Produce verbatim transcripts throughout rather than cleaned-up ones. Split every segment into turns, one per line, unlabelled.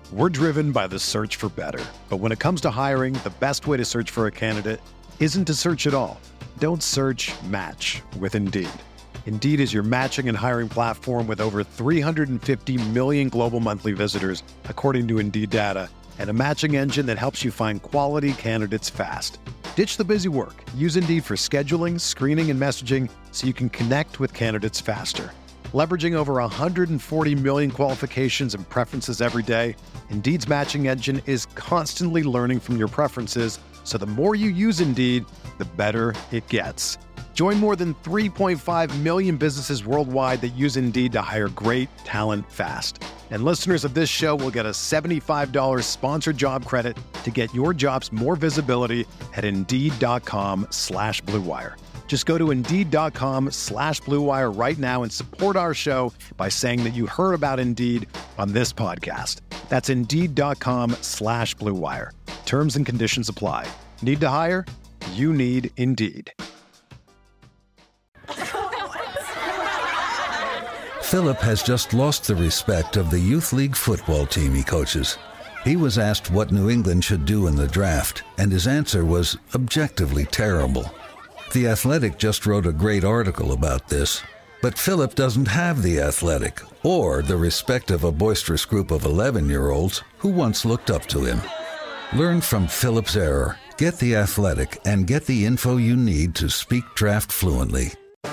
We're driven by the search for better. But when it comes to hiring, the best way to search for a candidate isn't to search at all. Don't search, match with Indeed. Indeed is your matching and hiring platform with over three hundred fifty million global monthly visitors, according to Indeed data, and a matching engine that helps you find quality candidates fast. Ditch the busy work. Use Indeed for scheduling, screening, and messaging so you can connect with candidates faster. Leveraging over one hundred forty million qualifications and preferences every day, Indeed's matching engine is constantly learning from your preferences, so the more you use Indeed, the better it gets. Join more than three point five million businesses worldwide that use Indeed to hire great talent fast. And listeners of this show will get a seventy-five dollars sponsored job credit to get your jobs more visibility at Indeed.com slash Blue Wire. Just go to Indeed.com slash Blue Wire right now and support our show by saying that you heard about Indeed on this podcast. That's Indeed.com slash Blue Wire. Terms and conditions apply. Need to hire? You need Indeed.
Philip has just lost the respect of the youth league football team he coaches. He was asked what New England should do in the draft, and his answer was objectively terrible. The Athletic just wrote a great article about this, but Philip doesn't have The Athletic or the respect of a boisterous group of eleven-year-olds who once looked up to him. Learn from Philip's error, get The Athletic, and get the info you need to speak draft fluently.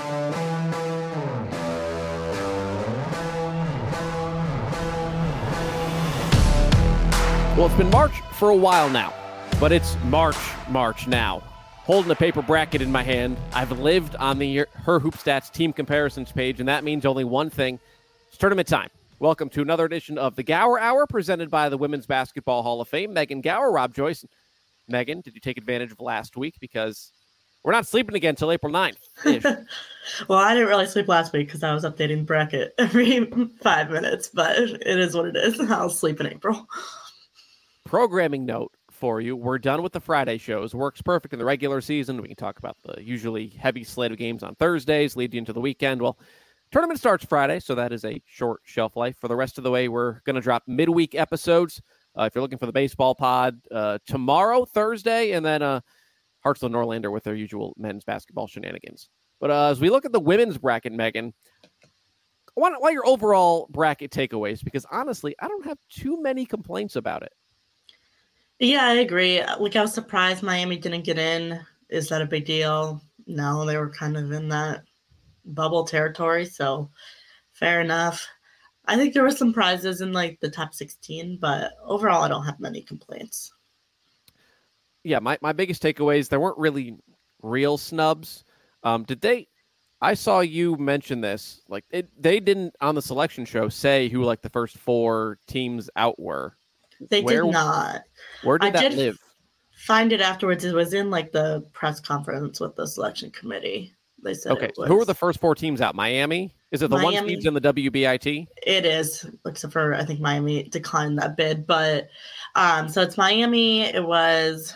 Well, it's been March for a while now, but it's March, March now. Holding a paper bracket in my hand, I've lived on the Her Hoop Stats team comparisons page, and that means only one thing. It's tournament time. Welcome to another edition of the Gower Hour, presented by the Women's Basketball Hall of Fame. Megan Gower, Rob Joyce. Megan, did you take advantage of last week? Because we're not sleeping again until April ninth.
Well, I didn't really sleep last week because I was updating the bracket every five minutes, but it is what it is. I'll sleep in April.
Programming note for you. We're done with the Friday shows. Works perfect in the regular season. We can talk about the usually heavy slate of games on Thursdays, lead you into the weekend. Well, tournament starts Friday, so that is a short shelf life. For the rest of the way, we're going to drop midweek episodes. Uh, if you're looking for the baseball pod, uh, tomorrow, Thursday, and then uh, Hartsville and Norlander with their usual men's basketball shenanigans. But uh, as we look at the women's bracket, Megan, I want, I want your overall bracket takeaways, because honestly, I don't have too many complaints about it.
Yeah, I agree. Like, I was surprised Miami didn't get in. Is that a big deal? No, they were kind of in that bubble territory, so fair enough. I think there were some prizes in, like, the top sixteen, but overall I don't have many complaints.
Yeah, my, my biggest takeaways, there weren't really real snubs. Um, did they – I saw you mention this. Like, it, they didn't, on the selection show, say who, like, the first four teams out were.
They
where,
did not.
Where did
I
that
did
live?
Find it afterwards. It was in like the press conference with the selection committee. They said
okay.
it was.
So who were the first four teams out? Miami? Is it the
Miami,
one seeds in the W B I T?
It is, except for I think Miami declined that bid. But um, so it's Miami. It was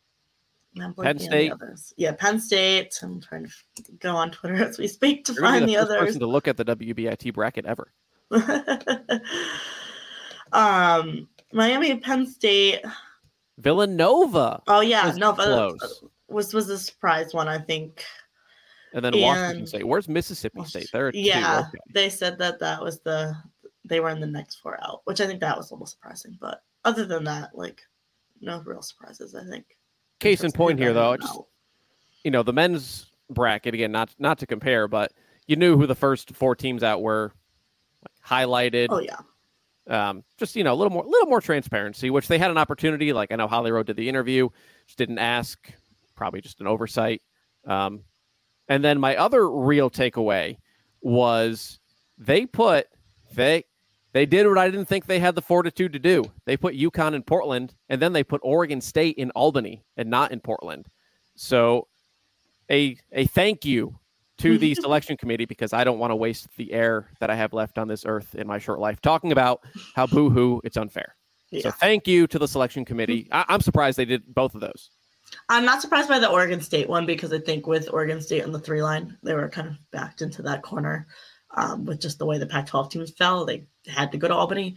Penn State.
Yeah, Penn State. I'm trying to go on Twitter as we speak to
You're
find
the,
the
first
others.
Person to look at the W B I T bracket ever.
um. Miami, Penn State,
Villanova.
Oh yeah, no,
close.
was was a surprise one, I think.
And then and, Washington State. Where's Mississippi State? There,
yeah, okay. They said that that was the they were in the next four out, which I think that was a little surprising. But other than that, like, no real surprises. I think.
Case in point here, though, just, you know, the men's bracket again. Not not to compare, but you knew who the first four teams out were, like, highlighted.
Oh yeah.
Um, just, you know, a little more, little more transparency, which they had an opportunity. Like, I know Holly Rowe did the interview, just didn't ask, probably just an oversight. Um, and then my other real takeaway was they put, they, they did what I didn't think they had the fortitude to do. They put UConn in Portland, and then they put Oregon State in Albany and not in Portland. So a, a thank you to the selection committee, because I don't want to waste the air that I have left on this earth in my short life talking about how boo-hoo, it's unfair. Yeah. So thank you to the selection committee. I- I'm surprised they did both of those.
I'm not surprised by the Oregon State one, because I think with Oregon State on the three line, they were kind of backed into that corner um, with just the way the Pac twelve teams fell. They had to go to Albany.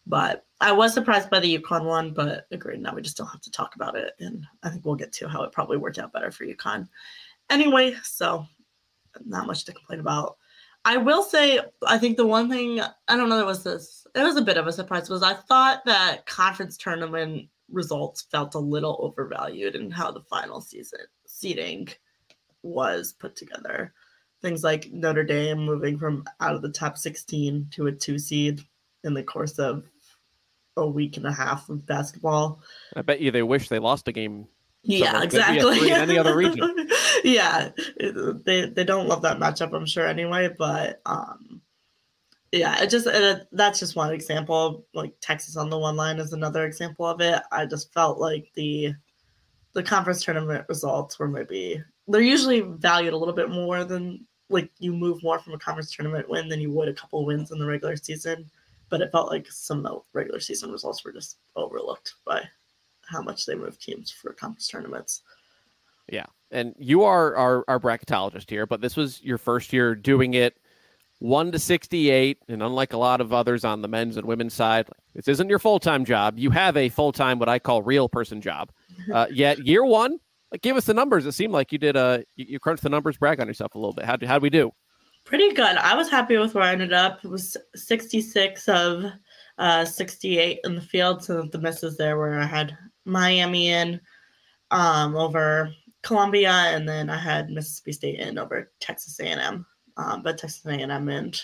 But I was surprised by the UConn one, but agreed. Now we just don't have to talk about it. And I think we'll get to how it probably worked out better for UConn. Anyway, so not much to complain about. I will say, I think the one thing, I don't know, there was this, it was a bit of a surprise, was I thought that conference tournament results felt a little overvalued in how the final season seeding was put together. Things like Notre Dame moving from out of the top sixteen to a two seed in the course of a week and a half of basketball.
I bet you they wish they lost a game.
Yeah, exactly.
In any other region.
Yeah, they they don't love that matchup, I'm sure, anyway. But um, yeah, it just it, that's just one example. Like Texas on the one line is another example of it. I just felt like the the conference tournament results were maybe they're usually valued a little bit more than like you move more from a conference tournament win than you would a couple wins in the regular season. But it felt like some of the regular season results were just overlooked by how much they move teams for conference tournaments.
Yeah. And you are our, our bracketologist here, but this was your first year doing it one to sixty-eight. And unlike a lot of others on the men's and women's side, this isn't your full-time job. You have a full-time, what I call real person job. Uh, yet year one, like, give us the numbers. It seemed like you did a, you, you crunched the numbers, brag on yourself a little bit. How do, how'd we do?
Pretty good. I was happy with where I ended up. It was sixty-six of uh, sixty-eight in the field. So the misses there where I had Miami in um, over Columbia, and then I had Mississippi State in over Texas A and M. Um, but Texas A and M and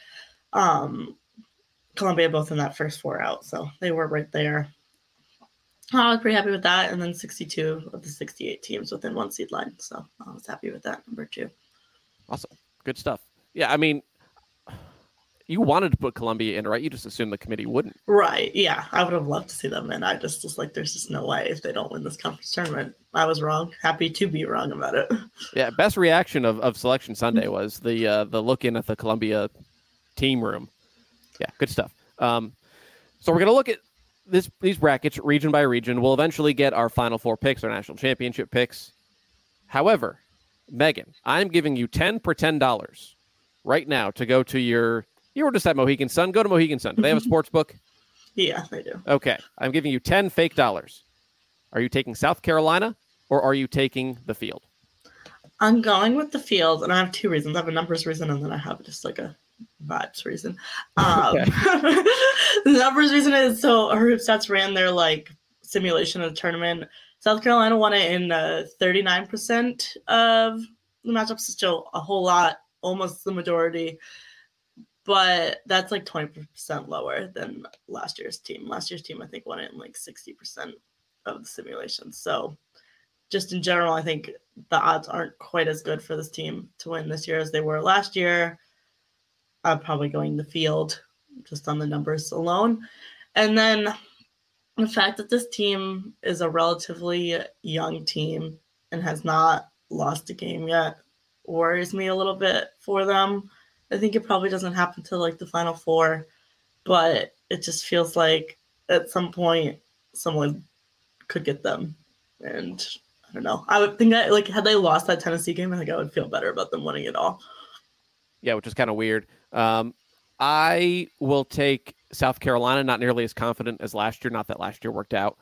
um, Columbia both in that first four out. So they were right there. I was pretty happy with that. And then sixty-two of the sixty-eight teams within one seed line. So I was happy with that number too.
Awesome. Good stuff. Yeah, I mean, you wanted to put Columbia in, right? You just assumed the committee wouldn't.
Right. Yeah. I would have loved to see them in. I just was like, there's just no way if they don't win this conference tournament. I was wrong. Happy to be wrong about it.
Yeah. Best reaction of, of Selection Sunday was the uh, the look in at the Columbia team room. Yeah. Good stuff. Um, so we're going to look at this these brackets region by region. We'll eventually get our Final Four picks, our national championship picks. However, Megan, I'm giving you ten for ten dollars right now to go to your, you were just at Mohegan Sun. Go to Mohegan Sun. Do they have a sports book?
Yeah, they do.
Okay. I'm giving you ten fake dollars. Are you taking South Carolina or are you taking the field?
I'm going with the field, and I have two reasons. I have a numbers reason, and then I have just like a vibes reason. Um,
Okay.
The numbers reason is so HoopStats ran their like simulation of the tournament. South Carolina won it in uh, thirty-nine percent of the matchups, still a whole lot, almost the majority. But that's like twenty percent lower than last year's team. Last year's team, I think, won it in like sixty percent of the simulations. So just in general, I think the odds aren't quite as good for this team to win this year as they were last year. I'm probably going the field just on the numbers alone. And then the fact that this team is a relatively young team and has not lost a game yet worries me a little bit for them. I think it probably doesn't happen till like the Final Four, but it just feels like at some point someone could get them. And I don't know. I would think that like had they lost that Tennessee game, I think I would feel better about them winning it all.
Yeah, which is kind of weird. Um, I will take South Carolina, not nearly as confident as last year. Not that last year worked out.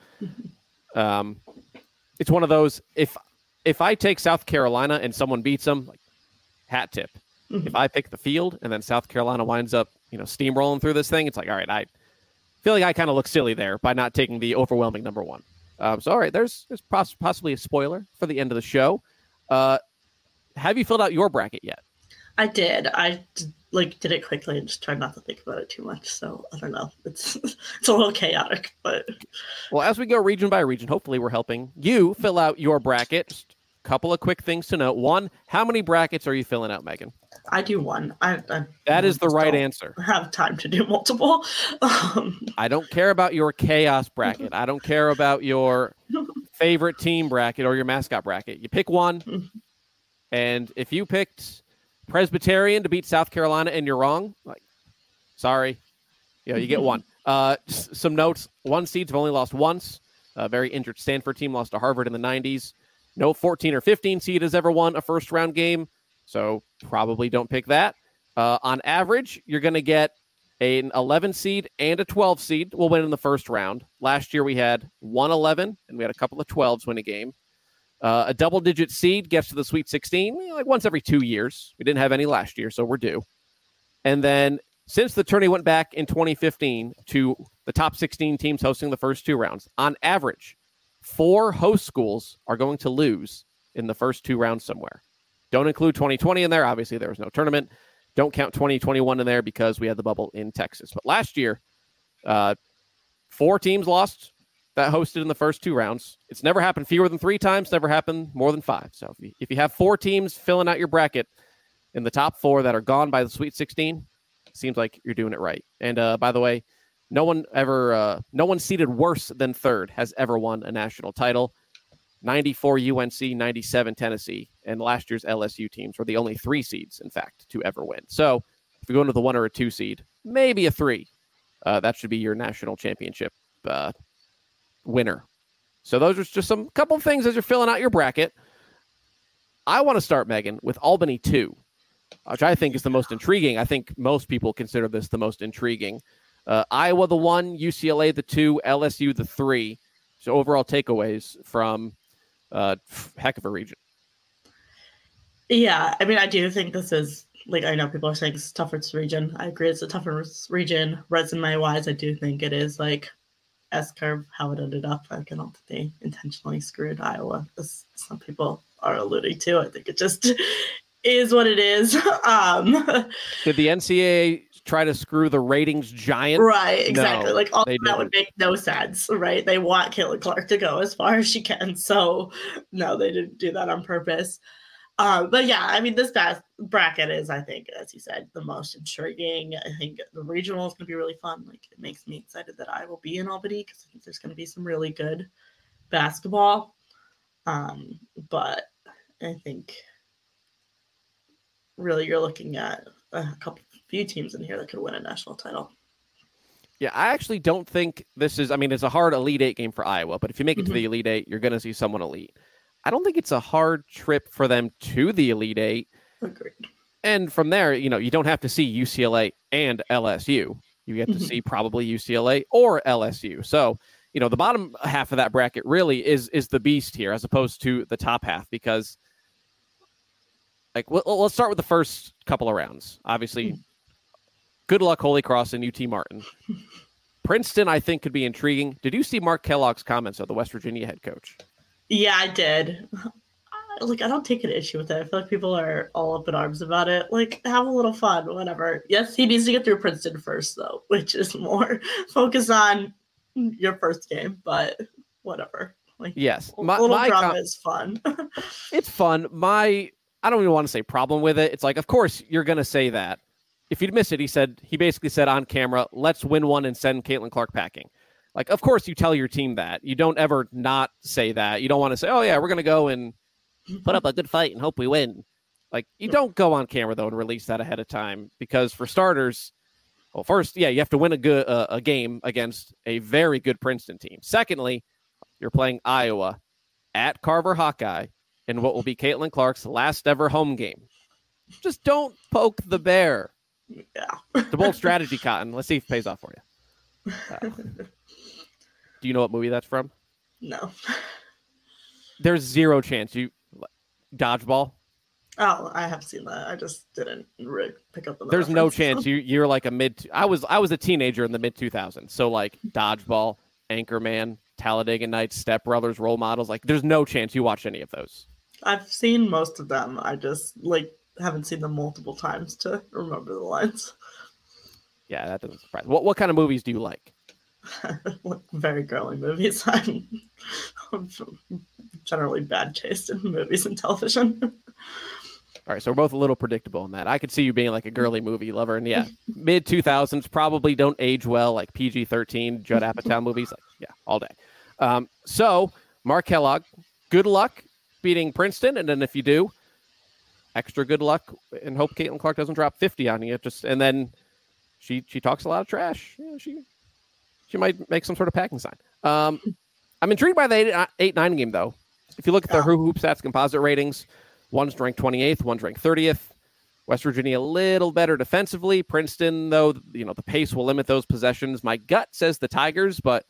Um, it's one of those, if if I take South Carolina and someone beats them, like, hat tip.
Mm-hmm.
If I pick the field and then South Carolina winds up, you know, steamrolling through this thing, it's like, all right, I feel like I kind of look silly there by not taking the overwhelming number one. Um, so, all right, there's, there's poss- possibly a spoiler for the end of the show. Uh, have you filled out your bracket yet?
I did. I did, like did it quickly and just tried not to think about it too much. So I don't know. It's it's a little chaotic, but
well, as we go region by region, hopefully we're helping you fill out your bracket. Just a couple of quick things to note. One, how many brackets are you filling out, Megan?
I do one. I, I
that is the right
don't
answer.
Have time to do multiple. Um,
I don't care about your chaos bracket. I don't care about your favorite team bracket or your mascot bracket. You pick one, and if you picked Presbyterian to beat South Carolina and you're wrong, like, sorry, you know, you get one. Uh, some notes: one seeds have only lost once. A very injured Stanford team lost to Harvard in the nineties. No fourteen or fifteen seed has ever won a first round game, so probably don't pick that. Uh, on average, you're going to get an eleven seed and a twelve seed will win in the first round. Last year we had one eleven and we had a couple of twelves win a game. Uh, a double-digit seed gets to the Sweet sixteen like once every two years. We didn't have any last year, so we're due. And then since the tourney went back in twenty fifteen to the top sixteen teams hosting the first two rounds, on average, four host schools are going to lose in the first two rounds somewhere. Don't include twenty twenty in there. Obviously, there was no tournament. Don't count twenty twenty-one in there because we had the bubble in Texas. But last year, uh, four teams lost that hosted in the first two rounds. It's never happened fewer than three times, never happened more than five. So if you, if you have four teams filling out your bracket in the top four that are gone by the Sweet sixteen, seems like you're doing it right. And uh, by the way, no one ever, uh, no one seated worse than third has ever won a national title. ninety-four U N C, ninety-seven Tennessee, and last year's L S U teams were the only three seeds, in fact, to ever win. So if you go into the one or a two seed, maybe a three, uh, that should be your national championship uh, winner. So those are just some couple things as you're filling out your bracket. I want to start, Megan, with Albany two, which I think is the most intriguing. I think most people consider this the most intriguing. Uh, Iowa the one, U C L A the two, L S U the three. So overall takeaways from uh, heck of a region.
Yeah, I mean, I do think this is, like, I know people are saying it's the toughest region. I agree it's the toughest region. Resume-wise, I do think it is, like, S-curve, how it ended up. Like, I don't think they intentionally screwed Iowa, as some people are alluding to. I think it just is what it is. Um,
Did the N C double A try to screw the ratings giant?
Right, exactly.
No,
like, all that
didn't.
would make no sense, right? They want Caitlin Clark to go as far as she can. So, no, they didn't do that on purpose. Um, but yeah, I mean, this bas- bracket is, I think, as you said, the most intriguing. I think the regional is going to be really fun. Like, it makes me excited that I will be in Albany because I think there's going to be some really good basketball. Um, but I think really you're looking at a couple, few teams in here that could win a national title.
Yeah, I actually don't think this is, I mean, it's a hard Elite Eight game for Iowa, but if you make it
Mm-hmm.
to the Elite Eight, you're going to see someone elite. I don't think it's a hard trip for them to the Elite Eight.
Agreed.
And from there, you know, you don't have to see U C L A and L S U. You get to
Mm-hmm.
see probably U C L A or L S U. So, you know, the bottom half of that bracket really is is the beast here as opposed to the top half because, like, well, let's start with the first couple of rounds. Obviously, mm-hmm. good luck, Holy Cross and U T Martin. Princeton, I think, could be intriguing. Did you see Mark Kellogg's comments of the West Virginia head coach?
Yeah, I did. Like, I don't take an issue with it. I feel like people are all up in arms about it. Like, have a little fun, whatever. Yes, he needs to get through Princeton first, though, which is more focus on your first game, but whatever. Like,
yes.
My, a little
my
drama
com-
is fun.
It's fun. My, I don't even want to say problem with it. It's like, of course, you're going to say that. If you'd miss it, he said, he basically said on camera, let's win one and send Caitlin Clark packing. Like, of course, you tell your team that. You don't ever not say that. You don't want to say, oh, yeah, we're going to go and put up a good fight and hope we win. Like, you don't go on camera, though, and release that ahead of time. Because for starters, well, first, yeah, you have to win a good uh, a game against a very good Princeton team. Secondly, you're playing Iowa at Carver Hawkeye in what will be Caitlin Clark's last ever home game. Just don't poke the bear.
Yeah.
It's a bold strategy, Cotton. Let's see if it pays off for you. Uh, do you know what movie that's from?
No.
There's zero chance you Dodgeball.
Oh, I have seen that. I just didn't really pick up on the
There's no
reference.
chance you you're like a mid. I was I was a teenager in the mid two thousands. So like Dodgeball, Anchorman, Talladega Nights, Step Brothers, Role Models. Like there's no chance you watch any of those.
I've seen most of them. I just like haven't seen them multiple times to remember the lines.
Yeah, that doesn't surprise. What what kind of movies do you like?
Very girly movies. I'm, I'm generally bad taste in movies and television.
All right, so we're both a little predictable in that. I could see you being like a girly movie lover, and yeah, mid two thousands probably don't age well, like P G thirteen, Judd Apatow movies. Like, yeah, all day. Um, so, Mark Kellogg, good luck beating Princeton, and then if you do, extra good luck, and hope Caitlin Clark doesn't drop fifty on you. Just and then she she talks a lot of trash. Yeah, she she might make some sort of packing sign. Um, I'm intrigued by the eight, eight nine game though. If you look at the
Yeah.
Hoop Stats composite ratings. One's ranked twenty-eighth, one's ranked thirtieth. West Virginia a little better defensively. Princeton, though, you know, the pace will limit those possessions. My gut says the Tigers, but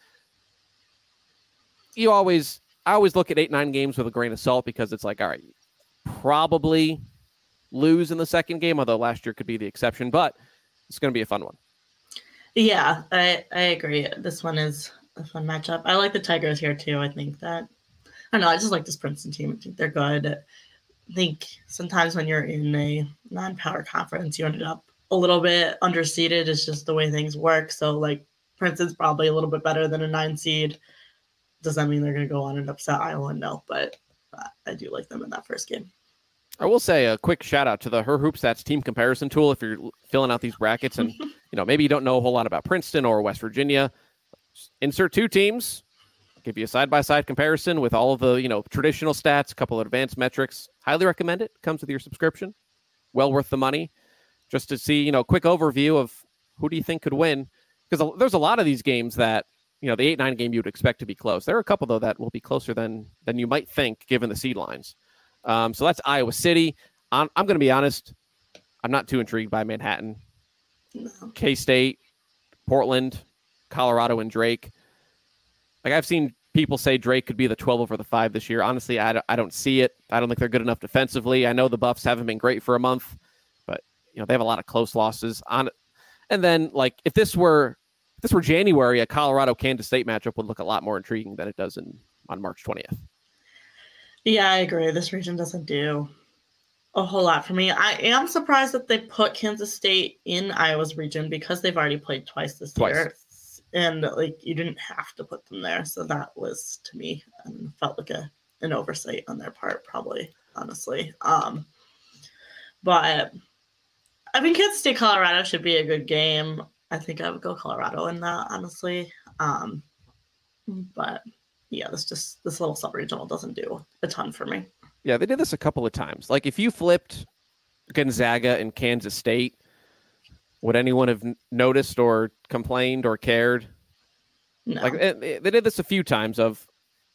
you always, I always look at eight, nine games with a grain of salt because it's like, all right, probably lose in the second game, although last year could be the exception, but it's going to be a fun one.
Yeah, I, I agree. This one is a fun matchup. I like the Tigers here too. I think that, I don't know, I just like this Princeton team. I think they're good. I think sometimes when you're in a non-power conference, you ended up a little bit underseeded. It's just the way things work. So like Princeton's probably a little bit better than a nine seed. Does that mean they're going to go on and upset Iowa? No, but uh, I do like them in that first game.
I will say a quick shout out to the Her Hoop Stats team comparison tool. If you're filling out these brackets and, you know, maybe you don't know a whole lot about Princeton or West Virginia, insert two teams, give you a side-by-side comparison with all of the, you know, traditional stats, a couple of advanced metrics. Highly recommend it. Comes with your subscription. Well worth the money. Just to see, you know, quick overview of who do you think could win. Because there's a lot of these games that, you know, the eight nine game you would expect to be close. There are a couple, though, that will be closer than than you might think, given the seed lines. Um, so that's Iowa City. I'm, I'm going to be honest. I'm not too intrigued by Manhattan.
No.
K-State, Portland, Colorado, and Drake. Like, I've seen people say Drake could be the twelve over the five this year. Honestly, I don't, I don't see it. I don't think they're good enough defensively. I know the Buffs haven't been great for a month, but, you know, they have a lot of close losses on it. And then, like, if this were if this were January, a Colorado-Kansas State matchup would look a lot more intriguing than it does in on March twentieth.
Yeah, I agree. This region doesn't do a whole lot for me. I am surprised that they put Kansas State in Iowa's region because they've already played twice this
Twice.
year. And, like, you didn't have to put them there. So that was, to me, um, felt like a an oversight on their part, probably, honestly. Um, but, I mean, Kansas State, Colorado should be a good game. I think I would go Colorado in that, honestly. Um, but... Yeah, this just this little sub-regional doesn't do a ton for me.
Yeah, they did this a couple of times. Like, if you flipped Gonzaga and Kansas State, would anyone have noticed or complained or cared?
No.
Like, it, it, they did this a few times. Of,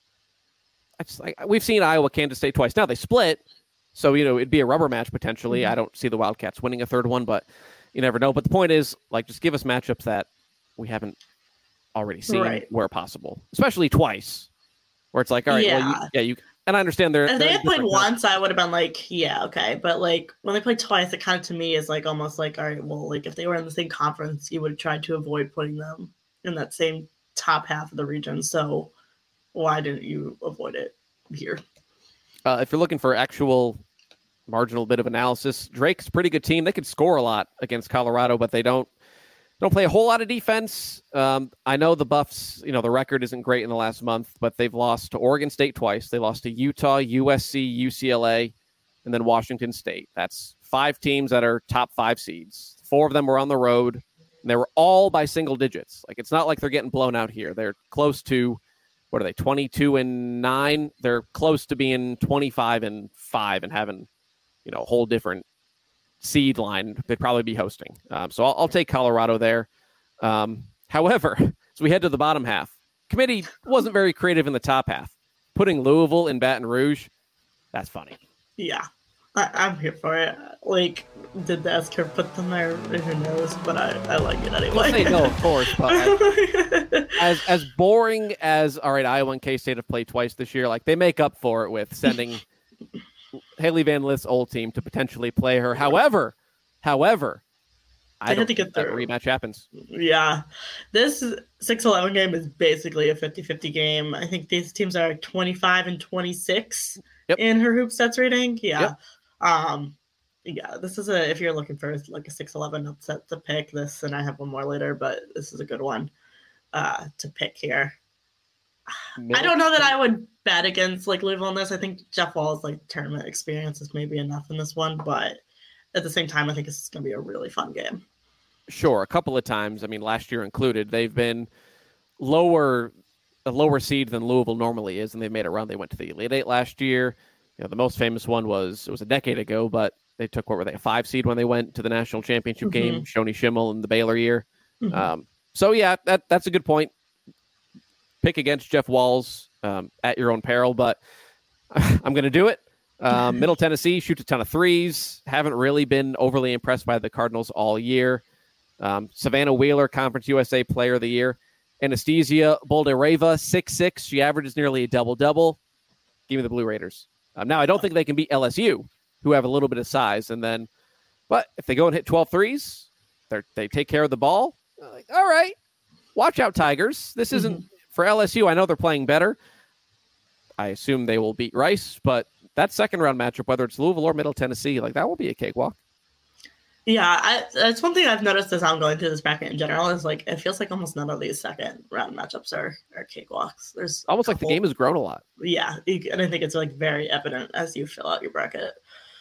I just, like, we've seen Iowa, Kansas State twice. Now they split, so you know it'd be a rubber match potentially. Mm-hmm. I don't see the Wildcats winning a third one, but you never know. But the point is, like, just give us matchups that we haven't already seen
right.
where possible, especially twice, where it's like, all right,
yeah,
well, you, yeah, you. And I understand they're.
If
they're
they had played
different
once, I would have been like, yeah, okay. But like when they played twice, it kind of to me is like almost like, all right, well, like if they were in the same conference, you would have tried to avoid putting them in that same top half of the region. So why didn't you avoid it here?
Uh, if you're looking for actual marginal bit of analysis, Drake's a pretty good team. They could score a lot against Colorado, but they don't. Don't play a whole lot of defense. Um, I know the Buffs, you know, the record isn't great in the last month, but they've lost to Oregon State twice. They lost to Utah, U S C, U C L A, and then Washington State. That's five teams that are top five seeds. Four of them were on the road, and they were all by single digits. Like, it's not like they're getting blown out here. They're close to, what are they, twenty-two and nine? They're close to being twenty-five and five and having, you know, a whole different seed line they'd probably be hosting. Um, so I'll, I'll take Colorado there. Um, however, as we head to the bottom half, committee wasn't very creative in the top half. Putting Louisville in Baton Rouge, that's funny.
Yeah, I, I'm here for it. Like, did the S-curve put them there? Who knows? But I, I like it anyway.
We'll say no, of course. But I, as as boring as, all right, Iowa and K-State have played twice this year, like they make up for it with sending Haley Van Lith's old team to potentially play her. However, however, I don't think that rematch happens.
Yeah. This six eleven game is basically a fifty-fifty game. I think these teams are twenty-five and twenty-six
yep.
in her hoop stats rating. Yeah.
Yep.
Um, yeah, this is a, if you're looking for like a six eleven upset to pick this, and I have one more later, but this is a good one uh, to pick here. I don't know that I would bet against like Louisville in this. I think Jeff Wall's like tournament experience is maybe enough in this one, but at the same time, I think it's going to be a really fun game.
Sure, a couple of times. I mean, last year included, they've been lower, a lower seed than Louisville normally is, and they made a run. They went to the Elite Eight last year. You know, the most famous one was it was a decade ago, but they took what were they a five seed when they went to the national championship mm-hmm. game, Shoni Schimmel in the Baylor year. Mm-hmm. Um, so yeah, that that's a good point. Pick against Jeff Walls um, at your own peril, but I'm going to do it. Um, Middle Tennessee shoots a ton of threes. Haven't really been overly impressed by the Cardinals all year. Um, Savannah Wheeler, Conference U S A Player of the Year. Anastasia Boldereva, six six. She averages nearly a double-double. Give me the Blue Raiders. Um, now, I don't think they can beat L S U, who have a little bit of size. And then, but if they go and hit twelve threes, they take care of the ball. Like, all right, watch out, Tigers. This isn't mm-hmm. for L S U. I know they're playing better. I assume they will beat Rice, but that second round matchup, whether it's Louisville or Middle Tennessee, like that will be a cakewalk.
Yeah, I, that's one thing I've noticed as I'm going through this bracket in general is like it feels like almost none of these second round matchups are are cakewalks. There's
almost like the game has grown a lot.
Yeah, and I think it's like very evident as you fill out your bracket.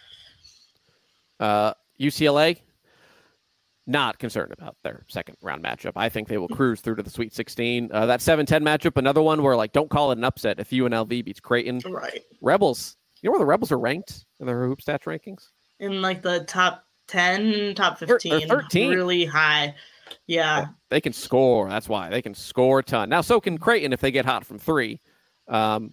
Uh, U C L A, not concerned about their second round matchup. I think they will cruise through to the Sweet sixteen. Uh, that seven ten matchup, another one where like don't call it an upset if U N L V beats Creighton.
Right.
Rebels, you know where the Rebels are ranked in their hoop stats rankings?
In like the top ten, top fifteen,
thirteen.
Really high. Yeah.
They can score. That's why. They can score a ton. Now, so can Creighton if they get hot from three. Um,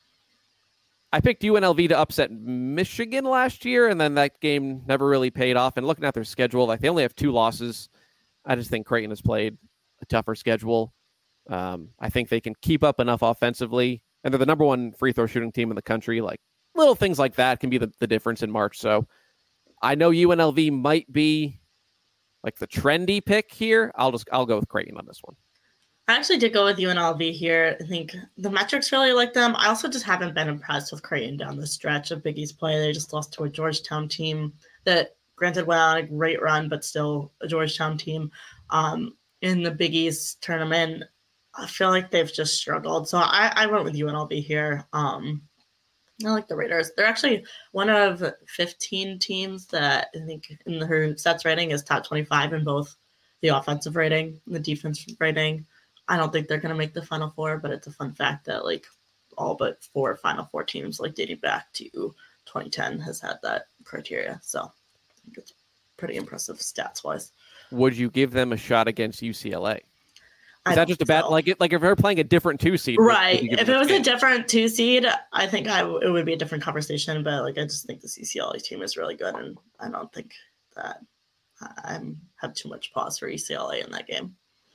I picked U N L V to upset Michigan last year, and then that game never really paid off. And looking at their schedule, like they only have two losses. I just think Creighton has played a tougher schedule. Um, I think they can keep up enough offensively, and they're the number one free throw shooting team in the country. Like little things like that can be the, the difference in March. So I know U N L V might be like the trendy pick here. I'll just I'll go with Creighton on this one.
I actually did go with U N L V here. I think the metrics really like them. I also just haven't been impressed with Creighton down the stretch of Big East play. They just lost to a Georgetown team that, granted, went on a great run, but still a Georgetown team um, in the Big East tournament. I feel like they've just struggled. So I, I went with U N L V here. Um, I like the Raiders. They're actually one of fifteen teams that I think in her stats rating is top twenty-five in both the offensive rating and the defensive rating. I don't think they're going to make the Final Four, but it's a fun fact that like all but four Final Four teams, like dating back to twenty ten, has had that criteria. So I think it's pretty impressive stats wise.
Would you give them a shot against U C L A? Is
I
that just a bad,
so.
like it, like if they're playing a different two seed,
right? If it was a different two seed, I think I w- it would be a different conversation. But like, I just think the U C L A team is really good, and I don't think that I have too much pause for U C L A in that game.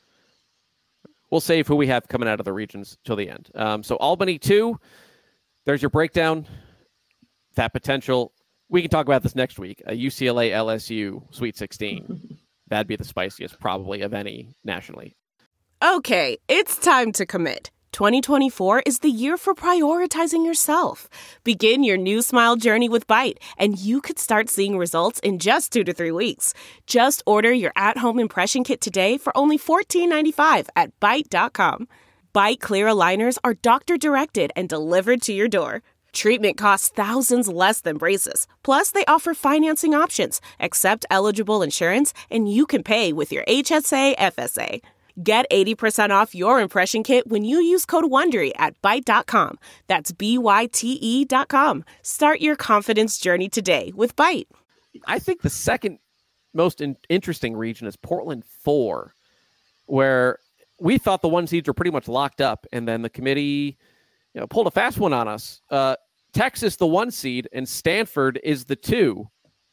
We'll save who we have coming out of the regions till the end. Um, so Albany two, there's your breakdown. That potential, we can talk about this next week. A U C L A L S U Sweet sixteen. That'd be the spiciest probably of any nationally.
Okay, it's time to commit. twenty twenty-four is the year for prioritizing yourself. Begin your new smile journey with Byte, and you could start seeing results in just two to three weeks. Just order your at-home impression kit today for only fourteen ninety-five at byte dot com. Byte clear aligners are doctor-directed and delivered to your door. Treatment costs thousands less than braces. Plus, they offer financing options, accept eligible insurance, and you can pay with your H S A F S A. Get eighty percent off your impression kit when you use code WONDERY at byte dot com. That's B Y T E dot com. Start your confidence journey today with Byte.
I think the second most in- interesting region is Portland four, where we thought the one seeds were pretty much locked up, and then the committee you know, pulled a fast one on us. Uh, Texas, the one seed, and Stanford is the two.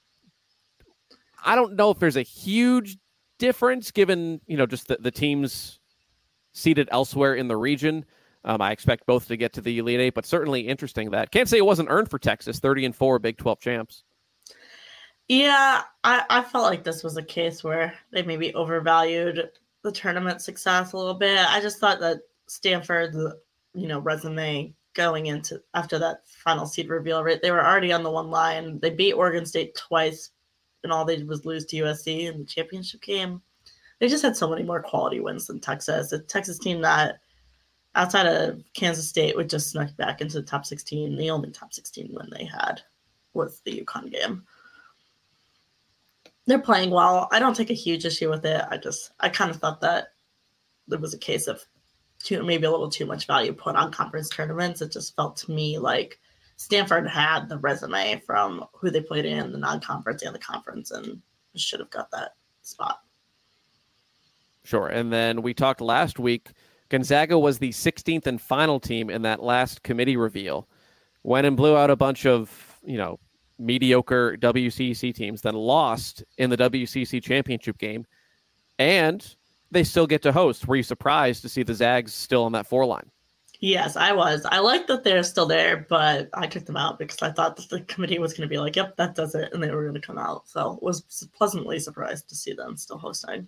I don't know if there's a huge difference given, you know, just the, the teams seated elsewhere in the region. Um, I expect both to get to the Elite Eight, but certainly interesting that. Can't say it wasn't earned for Texas, thirty and four Big twelve champs.
Yeah, I, I felt like this was a case where they maybe overvalued the tournament success a little bit. I just thought that Stanford's, you know, resume going into after that final seed reveal, right? They were already on the one line. They beat Oregon State twice, and all they did was lose to U S C in the championship game. They just had so many more quality wins than Texas. A Texas team that, outside of Kansas State, would just snuck back into the top sixteen. The only top sixteen win they had was the UConn game. They're playing well. I don't take a huge issue with it. I just, I kind of thought that there was a case of too, maybe a little too much value put on conference tournaments. It just felt to me like Stanford had the resume from who they played in, the non-conference and the conference, and should have got that spot.
Sure. And then we talked last week, Gonzaga was the sixteenth and final team in that last committee reveal. Went and blew out a bunch of you know, mediocre W C C teams, then lost in the W C C championship game, and they still get to host. Were you surprised to see the Zags still on that four line?
Yes, I was. I like that they're still there, but I took them out because I thought that the committee was going to be like, yep, that does it, and they were going to come out. So I was pleasantly surprised to see them still hosting.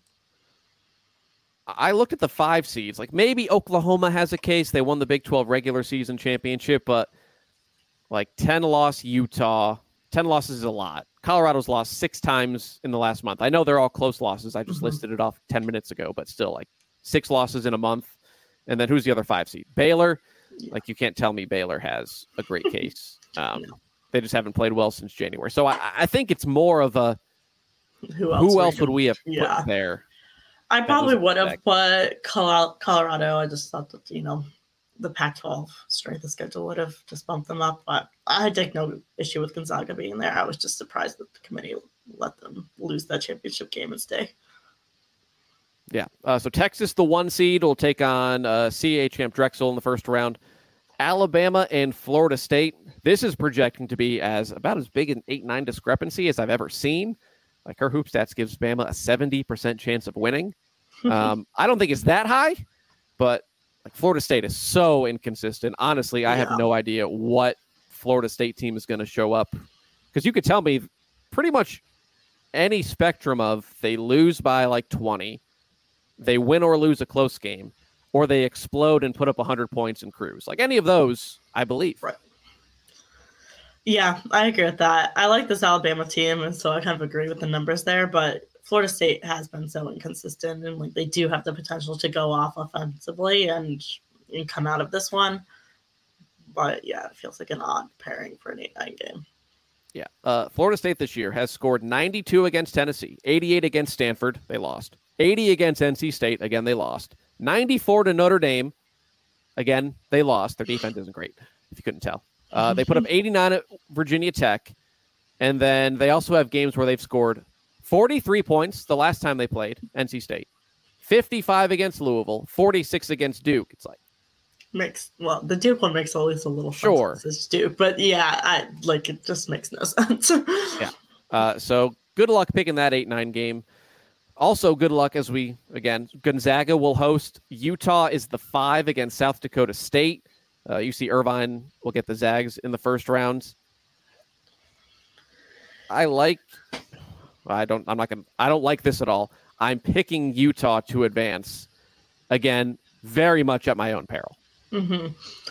I looked at the five seeds. Like, maybe Oklahoma has a case. They won the Big twelve regular season championship, but like ten-loss Utah, ten losses is a lot. Colorado's lost six times in the last month. I know they're all close losses. I just mm-hmm. listed it off ten minutes ago, but still, like, six losses in a month. And then who's the other five seed? Baylor. Yeah. Like, you can't tell me Baylor has a great case. Um, no. They just haven't played well since January. So I, I think it's more of a who else, who else would we have yeah. put there?
I probably would have put Colorado. I just thought that, you know, the Pac twelve strength of schedule would have just bumped them up. But I take no issue with Gonzaga being there. I was just surprised that the committee let them lose that championship game and stay.
Yeah. Uh, so Texas, the one seed, will take on uh, C A A champ Drexel in the first round. Alabama and Florida State. This is projecting to be as about as big an eight nine discrepancy as I've ever seen. Like, her hoop stats gives Bama a seventy percent chance of winning. Um, I don't think it's that high, but like, Florida State is so inconsistent. Honestly, I yeah. have no idea what Florida State team is going to show up, because you could tell me pretty much any spectrum of they lose by like twenty, they win or lose a close game, or they explode and put up one hundred points and cruise. Like, any of those, I believe.
Right. Yeah, I agree with that. I like this Alabama team, and so I kind of agree with the numbers there, but Florida State has been so inconsistent, and like they do have the potential to go off offensively and, and come out of this one. But yeah, it feels like an odd pairing for an eight nine game.
Yeah. Uh, Florida State this year has scored ninety-two against Tennessee, eighty-eight against Stanford, they lost. eighty against N C State, again, they lost. ninety-four to Notre Dame, again, they lost. Their defense isn't great, if you couldn't tell. Uh, they put up eighty-nine at Virginia Tech, and then they also have games where they've scored forty-three points the last time they played, N C State, fifty-five against Louisville, forty-six against Duke. It's like,
makes well, the Duke one makes always a little
sure,
sense, Duke, but yeah, I like it just makes no sense.
yeah. Uh, so good luck picking that eight nine game. Also, good luck as we again Gonzaga will host Utah is the five against South Dakota State. Uh, U C Irvine will get the Zags in the first round. I like. I don't. I'm not gonna. I don't like this at all. I'm picking Utah to advance. Again, very much at my own peril.
Mm-hmm.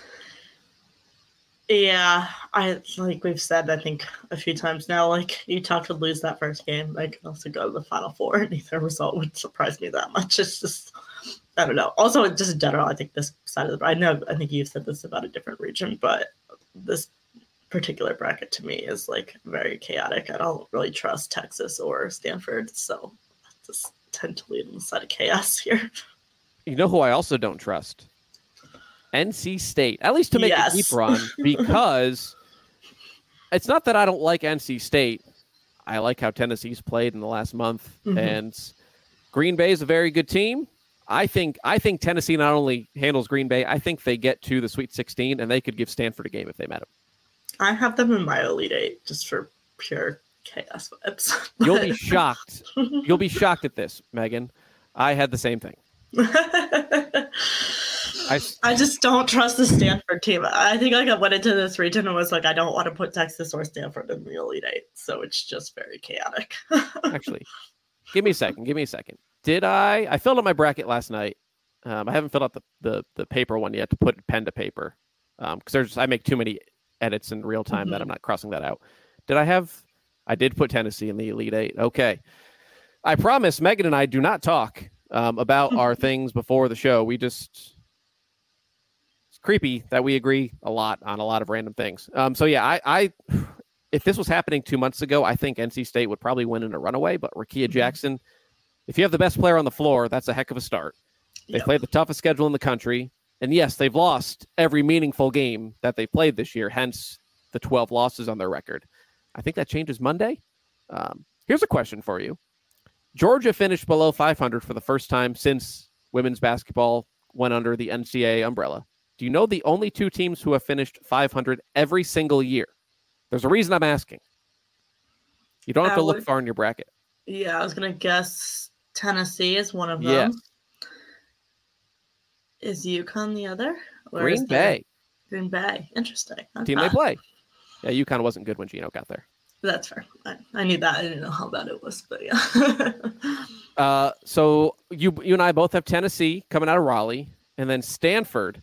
Yeah, I like we've said. I think a few times now. Like, Utah could lose that first game. They could also go to the Final Four, and either result would surprise me that much. It's just. I don't know. Also, just in general, I think this side of the I know I think you've said this about a different region, but this particular bracket to me is like very chaotic. I don't really trust Texas or Stanford, so I just tend to lean on the side of chaos here.
You know who I also don't trust? N C State, at least to make yes. a deep run, because it's not that I don't like N C State. I like how Tennessee's played in the last month, mm-hmm. and Green Bay is a very good team. I think I think Tennessee not only handles Green Bay, I think they get to the Sweet sixteen, and they could give Stanford a game if they met them.
I have them in my Elite Eight just for pure chaos vibes.
You'll be shocked. You'll be shocked at this, Megan. I had the same thing.
I, I just don't trust the Stanford team. I think like I went into this region and was like, I don't want to put Texas or Stanford in the Elite Eight, so it's just very chaotic.
Actually, give me a second. Give me a second. Did I? I filled out my bracket last night. Um, I haven't filled out the, the, the paper one yet to put pen to paper because um, there's I make too many edits in real time mm-hmm. that I'm not crossing that out. Did I have? I did put Tennessee in the Elite Eight. Okay. I promise Megan and I do not talk um, about our things before the show. We just it's creepy that we agree a lot on a lot of random things. Um, so yeah, I, I if this was happening two months ago, I think N C State would probably win in a runaway. But Rickea mm-hmm. Jackson. If you have the best player on the floor, that's a heck of a start. They yep. play the toughest schedule in the country. And yes, they've lost every meaningful game that they played this year, hence the twelve losses on their record. I think that changes Monday. Um, here's a question for you. Georgia finished below five hundred for the first time since women's basketball went under the N C double A umbrella. Do you know the only two teams who have finished five hundred every single year? There's a reason I'm asking. You don't have
I
to look
would-
far in your bracket.
Yeah, I was gonna guess Tennessee is one of them.
Yes.
Is UConn the other? Or
Green
is the-
Bay,
Green Bay. Interesting.
team
Okay.
they play. Yeah, UConn wasn't good when Gino got there.
That's fair. I, I knew that. I didn't know how bad it was, but yeah.
Uh, so you you and I both have Tennessee coming out of Raleigh, and then Stanford.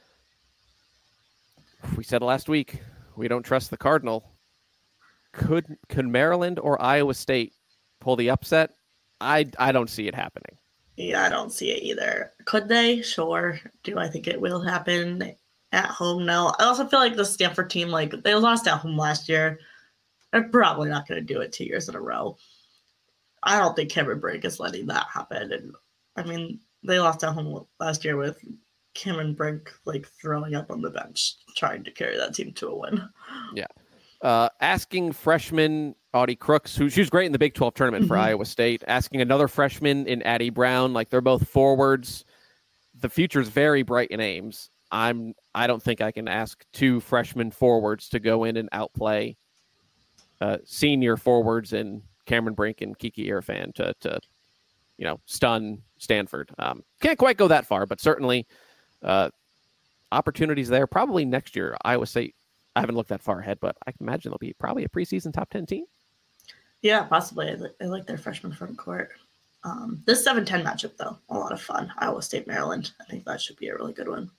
We said it last week. We don't trust the Cardinal. Could could Maryland or Iowa State pull the upset? I I don't see it happening.
Yeah, I don't see it either. Could they? Sure. Do I think it will happen at home? No. I also feel like the Stanford team, like they lost at home last year. They're probably not going to do it two years in a row. I don't think Cameron Brink is letting that happen. And I mean, they lost at home last year with Cameron Brink like throwing up on the bench, trying to carry that team to a win.
Yeah. Uh, asking freshman Audie Crooks, who she was great in the Big twelve tournament for
Mhm.
Iowa State, asking another freshman in Addie Brown, like they're both forwards. The future's very bright in Ames. I'm I don't think I can ask two freshman forwards to go in and outplay uh, senior forwards in Cameron Brink and Kiki Irfan to to you know stun Stanford. Um, can't quite go that far, but certainly uh, opportunities there. Probably next year, Iowa State. I haven't looked that far ahead, but I can imagine they'll be probably a preseason top ten team.
Yeah, possibly. I, li- I like their freshman front court. Um, this seven ten matchup, though, a lot of fun. Iowa State, Maryland. I think that should be a really good one.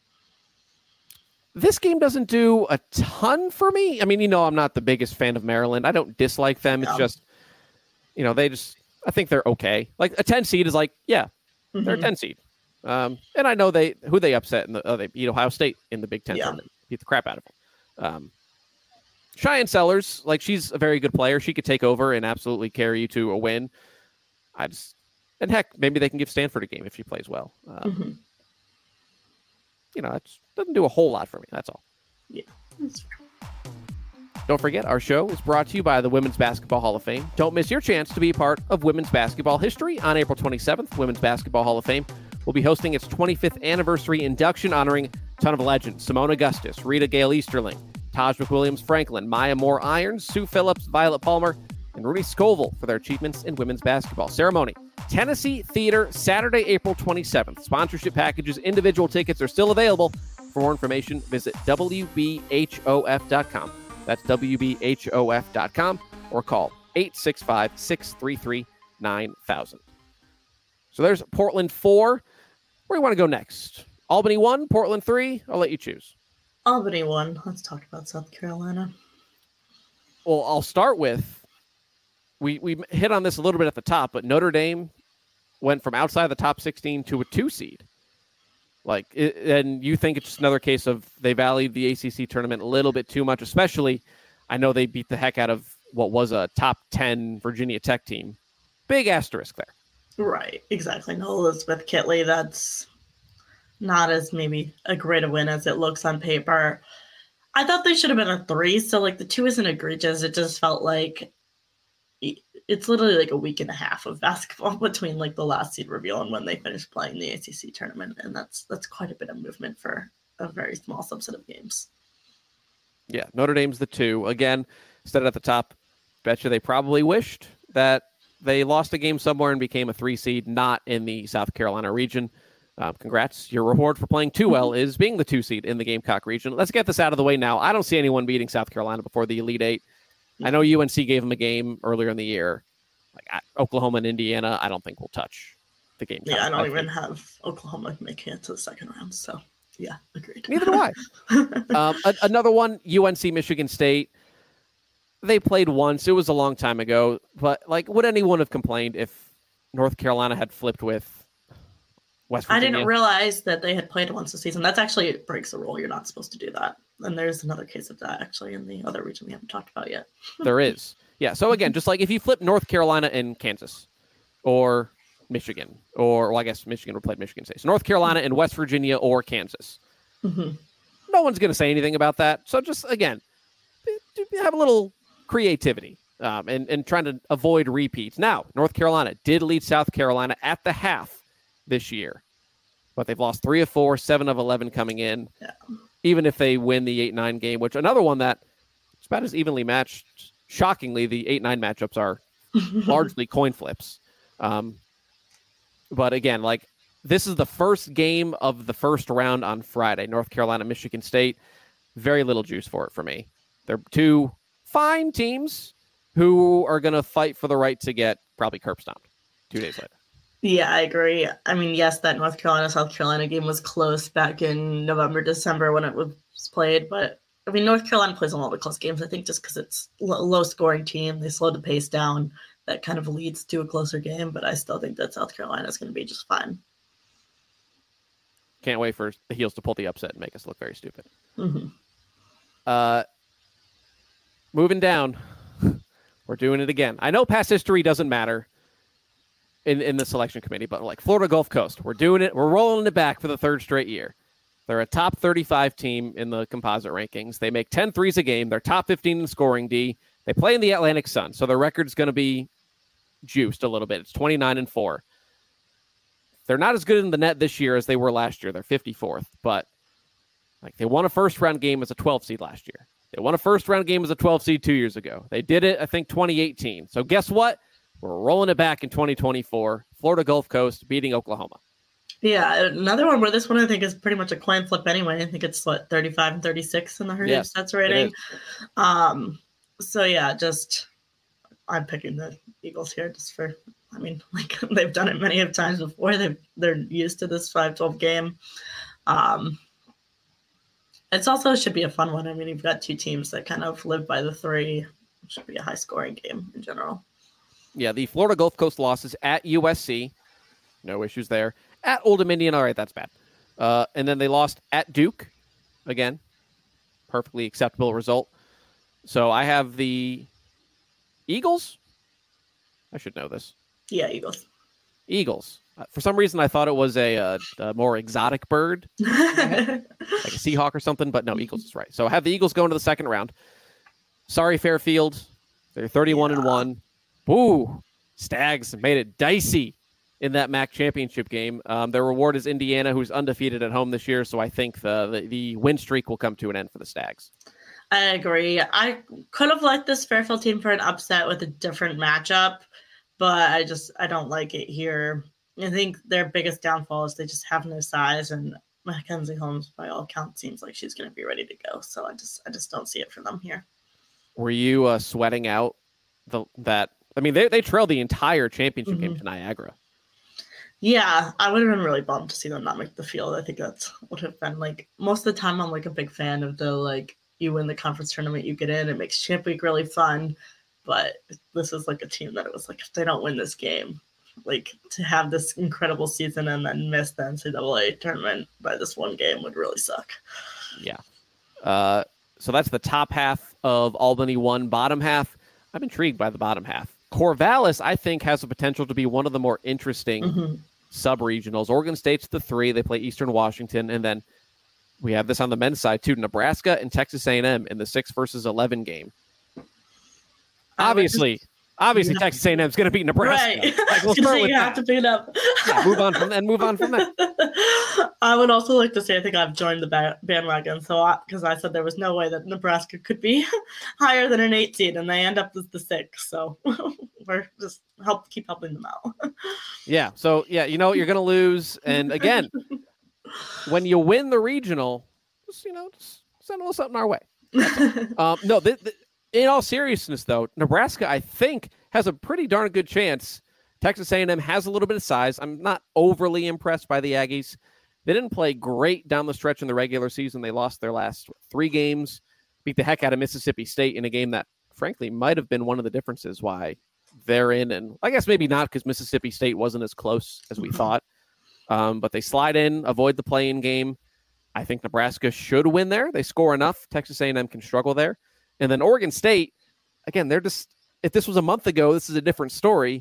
This game doesn't do a ton for me. I mean, you know, I'm not the biggest fan of Maryland. I don't dislike them. It's
Yeah.
just, you know, they just, I think they're okay. Like a ten seed is like, yeah, they're a
Mhm.
ten seed. Um, and I know they, who they upset in the, uh, they beat Ohio State in the Big Ten
Yeah.
tournament, beat the crap out of them. Um, Cheyenne Sellers, like she's a very good player. She could take over and absolutely carry you to a win. I just, and heck, maybe they can give Stanford a game if she plays well. Um,
Mhm.
You know, it doesn't do a whole lot for me. That's all.
Yeah, that's fair.
Don't forget, our show is brought to you by the Women's Basketball Hall of Fame. Don't miss your chance to be a part of women's basketball history. On April twenty-seventh, Women's Basketball Hall of Fame will be hosting its twenty-fifth anniversary induction honoring a ton of legends: Simone Augustus, Rita Gale Easterling, Taj McWilliams Franklin, Maya Moore Irons, Sue Phillips, Violet Palmer, and Rudy Scoville for their achievements in women's basketball. Ceremony, Tennessee Theater, Saturday, April twenty-seventh. Sponsorship packages, individual tickets are still available. For more information, visit W B H O F dot com. That's W B H O F dot com or call eight six five, six three three, nine thousand. So there's Portland four. Where do you want to go next? Albany one, Portland three? I'll let you choose.
Albany won. Let's talk about South Carolina.
Well, I'll start with, we, we hit on this a little bit at the top, but Notre Dame went from outside the top sixteen to a two seed. Like, it, and you think it's just another case of they valued the A C C tournament a little bit too much, especially I know they beat the heck out of what was a top ten Virginia Tech team. Big asterisk there.
Right, exactly. No Elizabeth Kitley. That's not as maybe a great a win as it looks on paper. I thought they should have been a three, so like the two isn't egregious. It just felt like it's literally like a week and a half of basketball between like the last seed reveal and when they finished playing the A C C tournament, and that's that's quite a bit of movement for a very small subset of games.
Yeah, Notre Dame's the two. Again, said it at the top, bet you they probably wished that they lost a game somewhere and became a three seed, not in the South Carolina region. Um, congrats. Your reward for playing too well is being the two seed in the Gamecock region. Let's get this out of the way now. I don't see anyone beating South Carolina before the Elite Eight. I know U N C gave them a game earlier in the year. Like I, Oklahoma and Indiana, I don't think will touch the game.
Yeah, I don't
I
even
think.
have Oklahoma making it to the second round. So, yeah, agreed.
Neither do I. um, a, another one, U N C, Michigan State. They played once. It was a long time ago. But, like, would anyone have complained if North Carolina had flipped with West
I
Virginia?
didn't realize that they had played once this season. That's actually it breaks the rule. You're not supposed to do that. And there's another case of that actually in the other region we haven't talked about yet.
There is. Yeah. So again, just like if you flip North Carolina and Kansas or Michigan, or well, I guess Michigan would play Michigan State. So North Carolina and West Virginia or Kansas.
Mm-hmm.
No one's going to say anything about that. So just again, have a little creativity um, and, and trying to avoid repeats. Now, North Carolina did lead South Carolina at the half this year, but they've lost three of four, seven of eleven coming in.
Yeah.
Even if they win the eight nine game, which another one that about as evenly matched. Shockingly, the eight nine matchups are largely coin flips. Um, but again, like this is the first game of the first round on Friday. North Carolina, Michigan State. Very little juice for it for me. They're two fine teams who are going to fight for the right to get probably curb stomped two days later.
Yeah, I agree. I mean, yes, that North Carolina, South Carolina game was close back in November, December when it was played. But, I mean, North Carolina plays a lot of close games, I think, just because it's a low-scoring team. They slow the pace down. That kind of leads to a closer game. But I still think that South Carolina is going to be just fine.
Can't wait for the Heels to pull the upset and make us look very stupid.
Mm-hmm.
Uh, moving down, we're doing it again. I know past history doesn't matter in, in the selection committee, but like Florida Gulf Coast, we're doing it. We're rolling it back for the third straight year. They're a top thirty-five team in the composite rankings. They make ten threes a game. They're top fifteen in scoring D. They play in the Atlantic Sun, so their record's going to be juiced a little bit. It's twenty-nine and four. They're not as good in the net this year as they were last year. They're fifty-fourth, but like they won a first round game as a twelve seed last year. They won a first round game as a twelve seed two years ago. They did it, I think, twenty eighteen. So guess what? We're rolling it back in twenty twenty-four. Florida Gulf Coast beating Oklahoma.
Yeah, another one where this one I think is pretty much a coin flip anyway. I think it's what thirty-five and thirty-six in the Heritage
Yes,
Stats rating. Um, so yeah, just I'm picking the Eagles here just for. I mean, like they've done it many of times before. They they're used to this five twelve game. Um, it's also should be a fun one. I mean, you've got two teams that kind of live by the three. It should be a high scoring game in general.
Yeah, the Florida Gulf Coast losses at U S C. No issues there. At Old Dominion, all right, that's bad. Uh, and then they lost at Duke. Again, perfectly acceptable result. So I have the Eagles. I should know this.
Yeah, Eagles.
Eagles. Uh, for some reason, I thought it was a, a, a more exotic bird, like a Seahawk or something, but no, Eagles is right. So I have the Eagles going to the second round. Sorry, Fairfield. They're thirty-one and one. Woo! Stags made it dicey in that M A C championship game. Um, their reward is Indiana, who's undefeated at home this year, so I think the, the, the win streak will come to an end for the Stags.
I agree. I could have liked this Fairfield team for an upset with a different matchup, but I just I don't like it here. I think their biggest downfall is they just have no size, and Mackenzie Holmes, by all accounts, seems like she's going to be ready to go. So I just I just don't see it for them here.
Were you uh, sweating out the that? I mean, they they trailed the entire championship mm-hmm. game to Niagara.
Yeah, I would have been really bummed to see them not make the field. I think that's would have been like most of the time. I'm like a big fan of the like you win the conference tournament, you get in. It makes Champ Week really fun. But this is like a team that it was like if they don't win this game, like to have this incredible season and then miss the N C double A tournament by this one game would really suck.
Yeah. Uh, so that's the top half of Albany one. Bottom half, I'm intrigued by the bottom half. Corvallis, I think, has the potential to be one of the more interesting mm-hmm. sub-regionals. Oregon State's the three. They play Eastern Washington. And then we have this on the men's side, too. Nebraska and Texas A and M in the six versus eleven game. Obviously, just, obviously, yeah. Texas A and M is going to beat Nebraska.
Right.
Like, we'll start with
you have
that.
to pick it up.
Yeah, move on from and move on from that.
I would also like to say I think I've joined the bandwagon. So because I, I said there was no way that Nebraska could be higher than an eight seed, and they end up as the six. So we're just help keep helping them out.
Yeah. So yeah, you know you're going to lose, and again, when you win the regional, just you know, just send a little something our way. um, no, th- th- in all seriousness, though, Nebraska, I think, has a pretty darn good chance. Texas A and M has a little bit of size. I'm not overly impressed by the Aggies. They didn't play great down the stretch in the regular season. They lost their last three games, beat the heck out of Mississippi State in a game that, frankly, might have been one of the differences why they're in. And I guess maybe not because Mississippi State wasn't as close as we thought. Um, but they slide in, avoid the play-in game. I think Nebraska should win there. They score enough. Texas A and M can struggle there. And then Oregon State, again, they're just, if this was a month ago, this is a different story.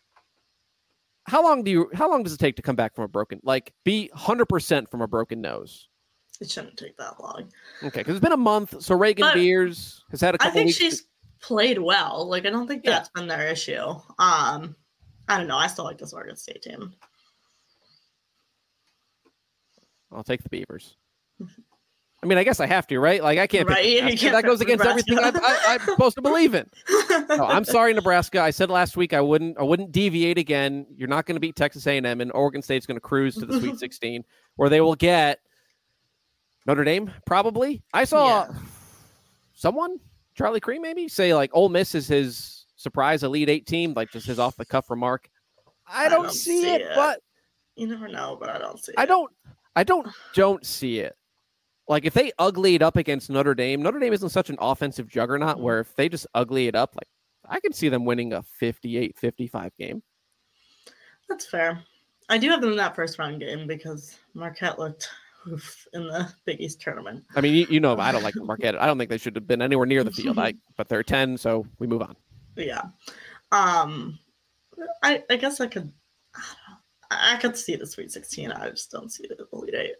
How long do you, how long does it take to come back from a broken, like be one hundred percent from a broken nose?
It shouldn't take that long.
Okay. Cause it's been a month. So Reagan but Beers has had a couple
I think
weeks
she's to... played well. Like, I don't think that's yeah. been their issue. Um, I don't know. I still like this Oregon State team.
I'll take the Beavers. I mean, I guess I have to, right? Like, I can't
right.
pick Nebraska. That goes against Nebraska. everything I, I, I'm supposed to believe in. No, I'm sorry, Nebraska. I said last week I wouldn't I wouldn't deviate again. You're not going to beat Texas A and M, and Oregon State's going to cruise to the Sweet sixteen, where they will get Notre Dame, probably. I saw yeah. someone, Charlie Cree maybe, say, like, Ole Miss is his surprise Elite Eight team, like just his off-the-cuff remark. I, I don't, don't see, see it, it, but...
You never know, but I don't see
I
it.
don't, I don't, don't see it. Like, if they ugly it up against Notre Dame, Notre Dame isn't such an offensive juggernaut mm-hmm. where if they just ugly it up, like, I can see them winning a fifty-eight fifty-five game.
That's fair. I do have them in that first round game because Marquette looked oof in the Big East tournament.
I mean, you, you know, I don't like Marquette. I don't think they should have been anywhere near the field, I, but they're ten, so we move on.
Yeah. Um, I, I guess I could, I, don't know, I could see the Sweet sixteen. I just don't see the Elite Eight.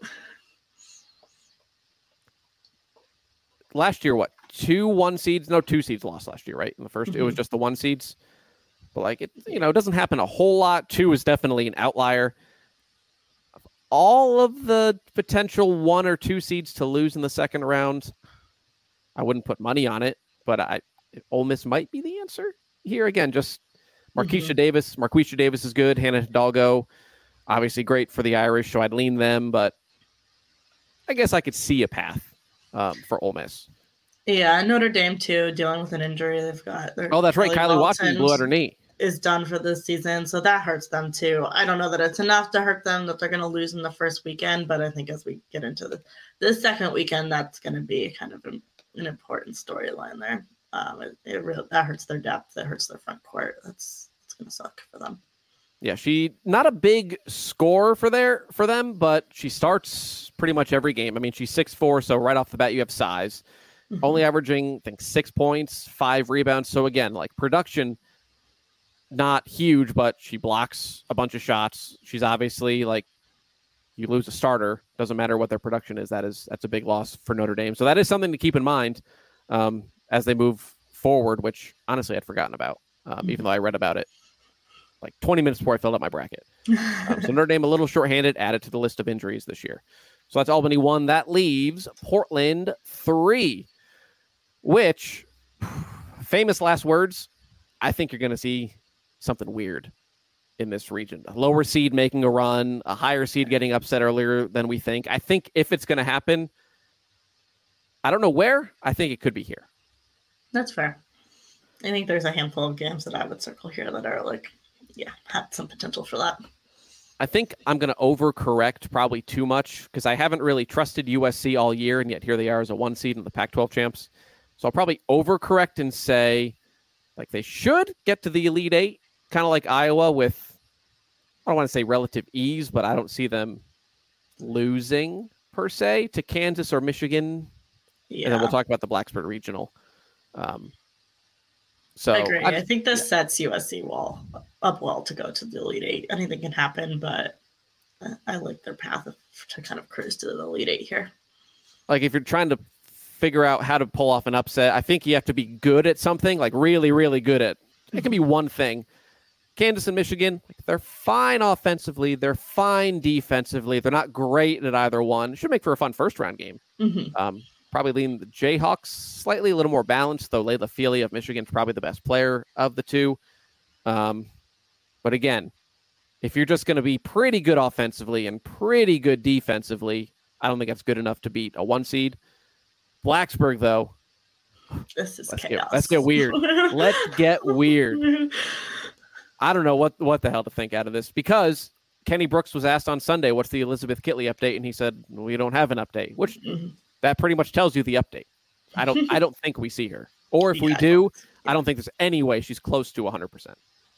Last year, what, two one seeds? No, two seeds lost last year, right? In the first, mm-hmm. it was just the one seeds. But, like, it, you know, it doesn't happen a whole lot. Two is definitely an outlier. All of the potential one or two seeds to lose in the second round, I wouldn't put money on it, but I Ole Miss might be the answer here. Again, just Marquisha mm-hmm. Davis. Marquisha Davis is good. Hannah Hidalgo, obviously great for the Irish, so I'd lean them, but I guess I could see a path. Um, for Ole Miss.
Yeah, Notre Dame, too, dealing with an injury. They've got...
Oh, that's right. Kylie Watson blew out her knee.
Is done for this season, so that hurts them, too. I don't know that it's enough to hurt them that they're going to lose in the first weekend, but I think as we get into the, the second weekend, that's going to be kind of an, an important storyline there. Um, it, it really, that hurts their depth. That hurts their front court. That's, that's going to suck for them.
Yeah, she not a big score for their for them, but she starts pretty much every game. I mean, she's six foot four, so right off the bat you have size. Mm-hmm. Only averaging, I think, six points, five rebounds. So again, like production, not huge, but she blocks a bunch of shots. She's obviously like, you lose a starter, doesn't matter what their production is. That is that's a big loss for Notre Dame. So that is something to keep in mind um, as they move forward, which honestly I'd forgotten about, um, mm-hmm. even though I read about it like twenty minutes before I filled out my bracket. Um, so Notre Dame a little shorthanded, added to the list of injuries this year. So that's Albany one. That leaves Portland three, which, famous last words, I think you're going to see something weird in this region. A lower seed making a run, a higher seed getting upset earlier than we think. I think if it's going to happen, I don't know where. I think it could be here.
That's fair. I think there's a handful of games that I would circle here that are like, yeah, have some potential for that.
I think I'm going to overcorrect probably too much because I haven't really trusted U S C all year, and yet here they are as a one seed in the Pac twelve champs. So I'll probably overcorrect and say like they should get to the Elite Eight, kind of like Iowa with, I don't want to say relative ease, but I don't see them losing per se to Kansas or Michigan. Yeah. And then we'll talk about the Blacksburg Regional. Um, so
I agree.
I'm,
I think this yeah. sets U S C well up well to go to the Elite Eight. Anything can happen, but I like their path to kind of cruise to the Elite Eight here.
Like if you're trying to figure out how to pull off an upset, I think you have to be good at something, like really, really good at. It can be one thing. Kansas and Michigan, they're fine offensively. They're fine defensively. They're not great at either one. Should make for a fun first round game. Mm-hmm. Um, probably lean the Jayhawks slightly a little more balanced, though Layla Feely of Michigan is probably the best player of the two. Um, but again, if you're just going to be pretty good offensively and pretty good defensively, I don't think that's good enough to beat a one seed. Blacksburg, though,
this is
let's
chaos.
Get, let's get weird. Let's get weird. I don't know what, what the hell to think out of this because Kenny Brooks was asked on Sunday, what's the Elizabeth Kitley update? And he said, we don't have an update, which mm-hmm. that pretty much tells you the update. I don't I don't think we see her. Or if yeah, we do, I don't think there's any way she's close to one hundred percent.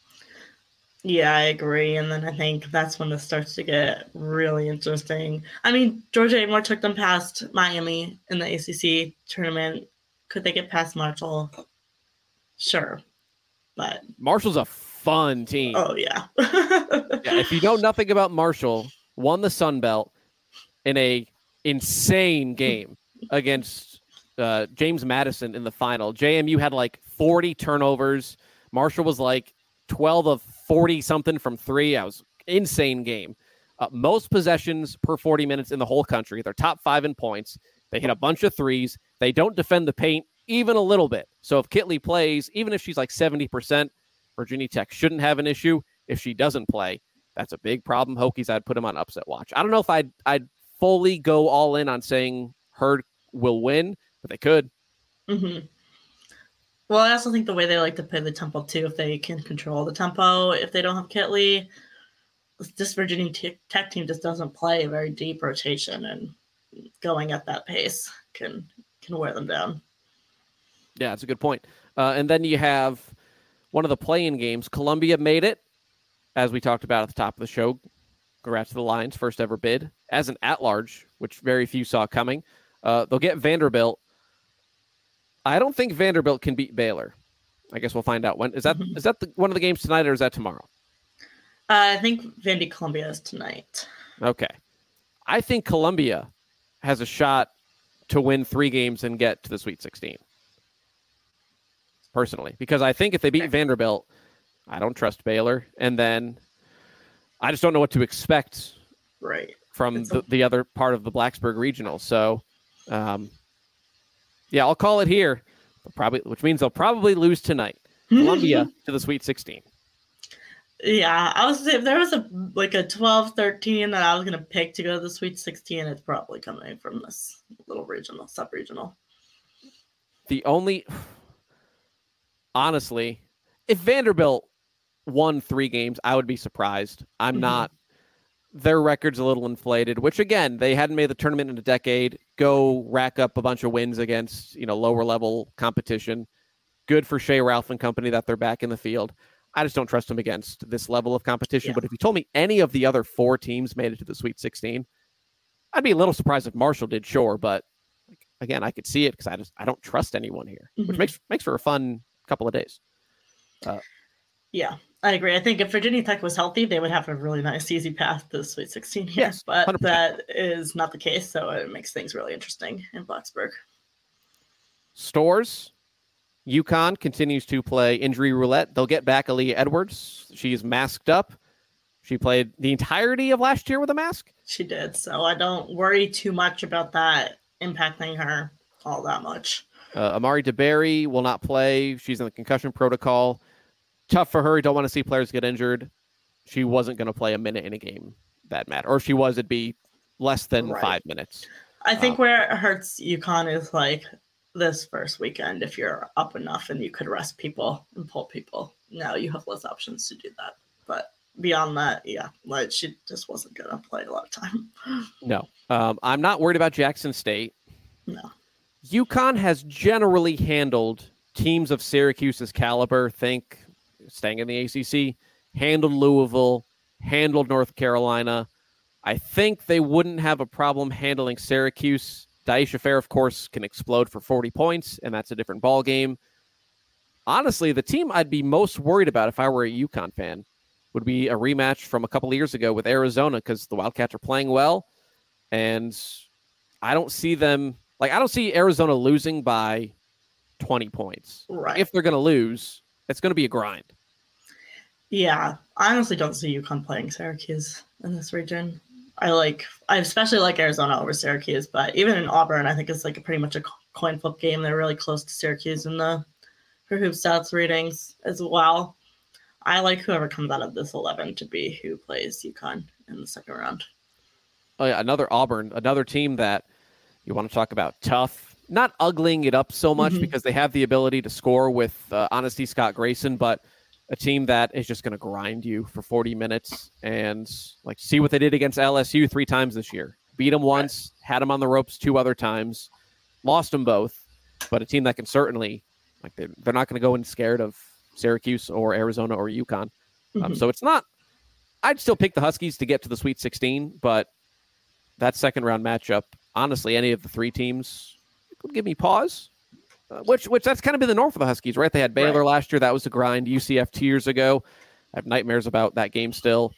Yeah, I agree. And then I think that's when this starts to get really interesting. I mean, Georgia Amore took them past Miami in the A C C tournament. Could they get past Marshall? Sure. But
Marshall's a fun team.
Oh, yeah.
Yeah. If you know nothing about Marshall, won the Sun Belt in a insane game against uh, James Madison in the final. J M U had like forty turnovers. Marshall was like twelve of forty something from three. I was insane game. Uh, most possessions per forty minutes in the whole country. They're top five in points. They hit a bunch of threes. They don't defend the paint even a little bit. So if Kitley plays, even if she's like seventy percent, Virginia Tech shouldn't have an issue. If she doesn't play, that's a big problem. Hokies, I'd put them on upset watch. I don't know if I'd, I'd fully go all in on saying Herd will win, but they could.
Mm-hmm. Well, I also think the way they like to play the tempo, too, if they can control the tempo, if they don't have Kitley, this Virginia Tech team just doesn't play a very deep rotation, and going at that pace can can wear them down.
Yeah, that's a good point. Uh, and then you have one of the play-in games. Columbia made it, as we talked about at the top of the show. Congrats to the Lions, first ever bid as an at-large, which very few saw coming. Uh, they'll get Vanderbilt. I don't think Vanderbilt can beat Baylor. I guess we'll find out. When is that? Mm-hmm. Is that the, one of the games tonight, or is that tomorrow?
Uh, I think Vandy Columbia is tonight.
Okay. I think Columbia has a shot to win three games and get to the Sweet sixteen. Personally, because I think if they beat Vanderbilt, I don't trust Baylor, and then I just don't know what to expect
right
from the, the other part of the Blacksburg Regional. So, um, yeah, I'll call it here. Probably, which means they'll probably lose tonight. Columbia to the Sweet sixteen.
Yeah, I was if there was a like a twelve thirteen that I was gonna pick to go to the Sweet sixteen, it's probably coming from this little regional, sub-regional.
The only, honestly, if Vanderbilt won three games, I would be surprised. I'm mm-hmm. not. Their record's a little inflated, which again, they hadn't made the tournament in a decade. Go rack up a bunch of wins against, you know, lower level competition. Good for Shea Ralph and company that they're back in the field. I just don't trust them against this level of competition. Yeah. But if you told me any of the other four teams made it to the Sweet sixteen, I'd be a little surprised if Marshall did, sure. But again, I could see it because I just I don't trust anyone here, mm-hmm. which makes makes for a fun couple of days. Uh,
yeah, I agree. I think if Virginia Tech was healthy, they would have a really nice, easy path to the Sweet sixteen here. Yes, but one hundred percent. That is not the case, so it makes things really interesting in Blacksburg.
Stores. UConn continues to play injury roulette. They'll get back Aaliyah Edwards. She's masked up. She played the entirety of last year with a mask.
She did, so I don't worry too much about that impacting her all that much.
Uh, Amari DeBerry will not play. She's in the concussion protocol. Tough for her. Don't want to see players get injured. She wasn't going to play a minute in a game that mattered. Or if she was, it'd be less than right. five minutes.
I think
um,
where it hurts UConn is like this first weekend, if you're up enough and you could rest people and pull people. Now you have less options to do that. But beyond that, yeah, like she just wasn't going to play a lot of time.
No. Um, I'm not worried about Jackson State.
No.
UConn has generally handled teams of Syracuse's caliber, think staying in the A C C, handled Louisville, handled North Carolina. I think they wouldn't have a problem handling Syracuse. Daisha Fair, of course, can explode for forty points, and that's a different ball game. Honestly, the team I'd be most worried about if I were a UConn fan would be a rematch from a couple of years ago with Arizona, because the Wildcats are playing well, and I don't see them like I don't see Arizona losing by twenty points.
Right.
If they're going to lose, it's going to be a grind.
Yeah, I honestly don't see UConn playing Syracuse in this region. I like, I especially like Arizona over Syracuse, but even in Auburn, I think it's like a pretty much a coin flip game. They're really close to Syracuse in the for Hoop Stats ratings as well. I like whoever comes out of this eleven to be who plays UConn in the second round.
Oh yeah, another Auburn, another team that you want to talk about tough, not ugling it up so much mm-hmm. because they have the ability to score with uh, Honesty Scott Grayson, but a team that is just going to grind you for forty minutes and like see what they did against L S U three times this year. Beat them once, right. had them on the ropes two other times, lost them both, but a team that can certainly, like they're, they're not going to go in scared of Syracuse or Arizona or UConn. Mm-hmm. Um, so it's not, I'd still pick the Huskies to get to the Sweet sixteen, but that second round matchup, honestly, any of the three teams would give me pause. Uh, which, which that's kind of been the norm for the Huskies, right? They had Baylor right. last year. That was a grind. U C F two years ago. I have nightmares about that game still.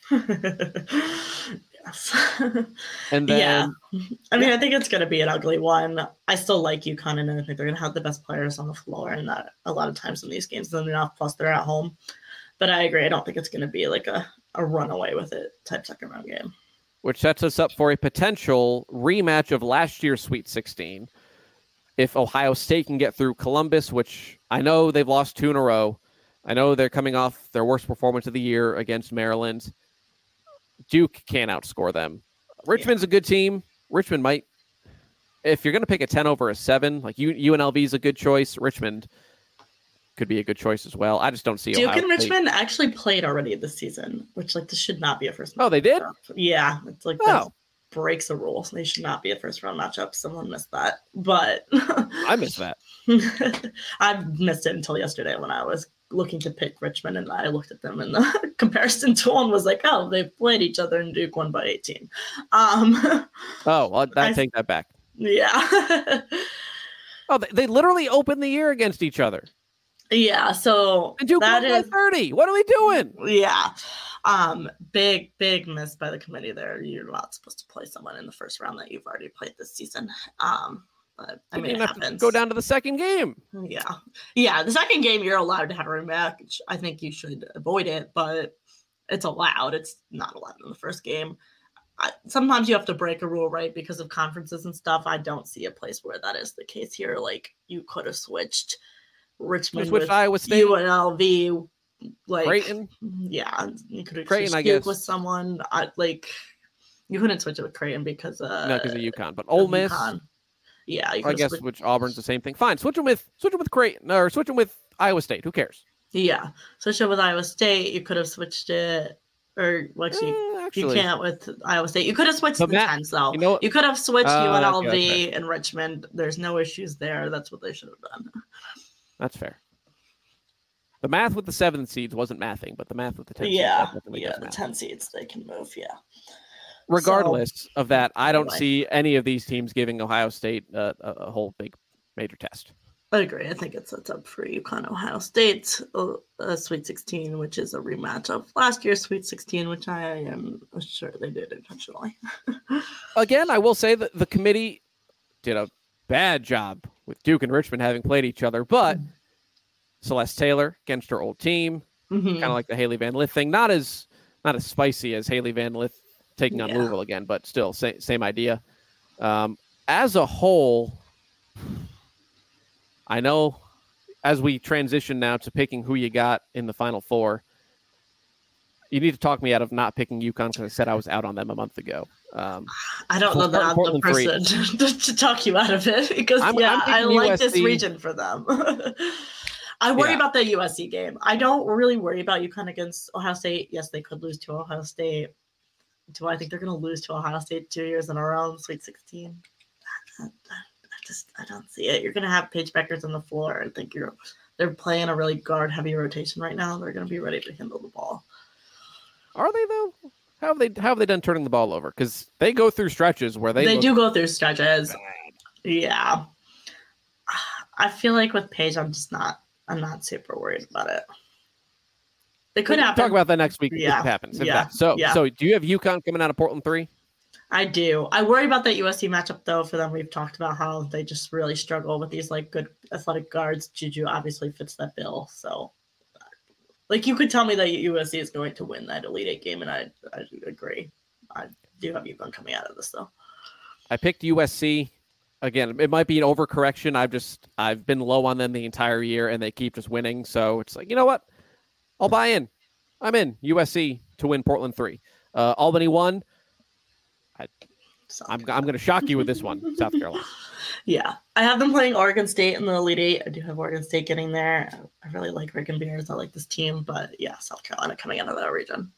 Yes.
And then,
yeah. I mean, I think it's going to be an ugly one. I still like UConn, and I think they're going to have the best players on the floor, and that a lot of times in these games, then enough. Plus, they're at home. But I agree. I don't think it's going to be like a, a runaway with it type second round game.
which sets us up for a potential rematch of last year's Sweet sixteen. If Ohio State can get through Columbus, which I know they've lost two in a row. I know they're coming off their worst performance of the year against Maryland. Duke can't outscore them. Richmond's yeah. a good team. Richmond might, if you're going to pick a ten over a seven, like U- U N L V is a good choice. Richmond could be a good choice as well. I just don't see
Duke
Ohio
and
State.
Richmond actually played already this season, which like this should not be a first.
Oh, they did?
Yeah, it's like
oh.
breaks the rules. They should not be a first round matchup. Someone missed that, but
I missed that.
I missed it until yesterday when I was looking to pick Richmond, and I looked at them, and the comparison to one was like, oh, they played each other, and Duke won by eighteen. Um,
oh, well, I take that back.
Yeah.
oh, they, they literally opened the year against each other.
Yeah, so
and Duke
that
won
is
by thirty. What are we doing?
Yeah, um, big big miss by the committee there. You're not supposed to play someone in the first round that you've already played this season. Um, but I mean, it happens.
Go down to the second game.
Yeah, yeah, the second game you're allowed to have a rematch. I think you should avoid it, but it's allowed. It's not allowed in the first game. I, sometimes you have to break a rule, right, because of conferences and stuff. I don't see a place where that is the case here. Like you could have switched Richmond
with Iowa State,
U N L V, like
Creighton.
Yeah, you could have
Creighton,
switched
I guess,
with someone. I, like you couldn't switch it with Creighton because uh,
no, because of UConn, but Ole Miss.
UConn. Yeah,
I guess switched. Which Auburn's the same thing. Fine, switch them with switch them with Creighton or switch them with Iowa State. Who cares?
Yeah, switch it with Iowa State. You could have switched it, or well, actually, eh, actually, you can't with Iowa State. You could have switched the Matt, tens though. You, know, you could have switched uh, U N L V okay, okay. and Richmond. There's no issues there. That's what they should have done.
That's fair. The math with the seven seeds wasn't mathing, but the math with the ten
yeah,
seeds.
Yeah, the ten seeds, they can move, yeah.
Regardless
so,
of that, I don't
anyway.
see any of these teams giving Ohio State uh, a, a whole big major test.
I agree. I think it sets up for UConn Ohio State, a, a Sweet sixteen, which is a rematch of last year's Sweet sixteen, which I am sure they did intentionally.
Again, I will say that the committee did a bad job with Duke and Richmond having played each other, but mm-hmm. Celeste Taylor against her old team, mm-hmm. kind of like the Haley Van Lith thing. Not as not as spicy as Haley Van Lith taking on yeah. Louisville again, but still same same idea. Um, as a whole, I know as we transition now to picking who you got in the Final Four, you need to talk me out of not picking UConn because I said I was out on them a month ago. Um,
I don't know that I'm the person to, to talk you out of it because I'm, yeah, I'm I like U S C. This region for them. I worry yeah. about the U S C game. I don't really worry about UConn against Ohio State. Yes, they could lose to Ohio State. Do I think they're going to lose to Ohio State two years in a row in Sweet sixteen? I, I, I just I don't see it. You're going to have Paige Beckers on the floor. I think you're they're playing a really guard-heavy rotation right now. They're going to be ready to handle the ball.
Are they though? How have they how have they done turning the ball over? Because they go through stretches where they
they
look
do go through stretches.
bad.
Yeah, I feel like with Paige, I'm just not. I'm not super worried about it. It could happen.
Talk about that next week
yeah.
if it happens. If
yeah.
That. So,
yeah.
so do you have UConn coming out of Portland three?
I do. I worry about that U S C matchup though. For them, we've talked about how they just really struggle with these like good athletic guards. Juju obviously fits that bill. So, like you could tell me that U S C is going to win that Elite Eight game, and I I agree. I do have UConn coming out of this though.
I picked U S C. Again, it might be an overcorrection. I've just I've been low on them the entire year, and they keep just winning. So it's like, you know what? I'll buy in. I'm in U S C to win Portland three. Uh, Albany one. I, I'm I'm going to shock you with this one, South Carolina.
Yeah, I have them playing Oregon State in the Elite Eight. I do have Oregon State getting there. I really like Rick and Bears. I like this team, but yeah, South Carolina coming out of that region.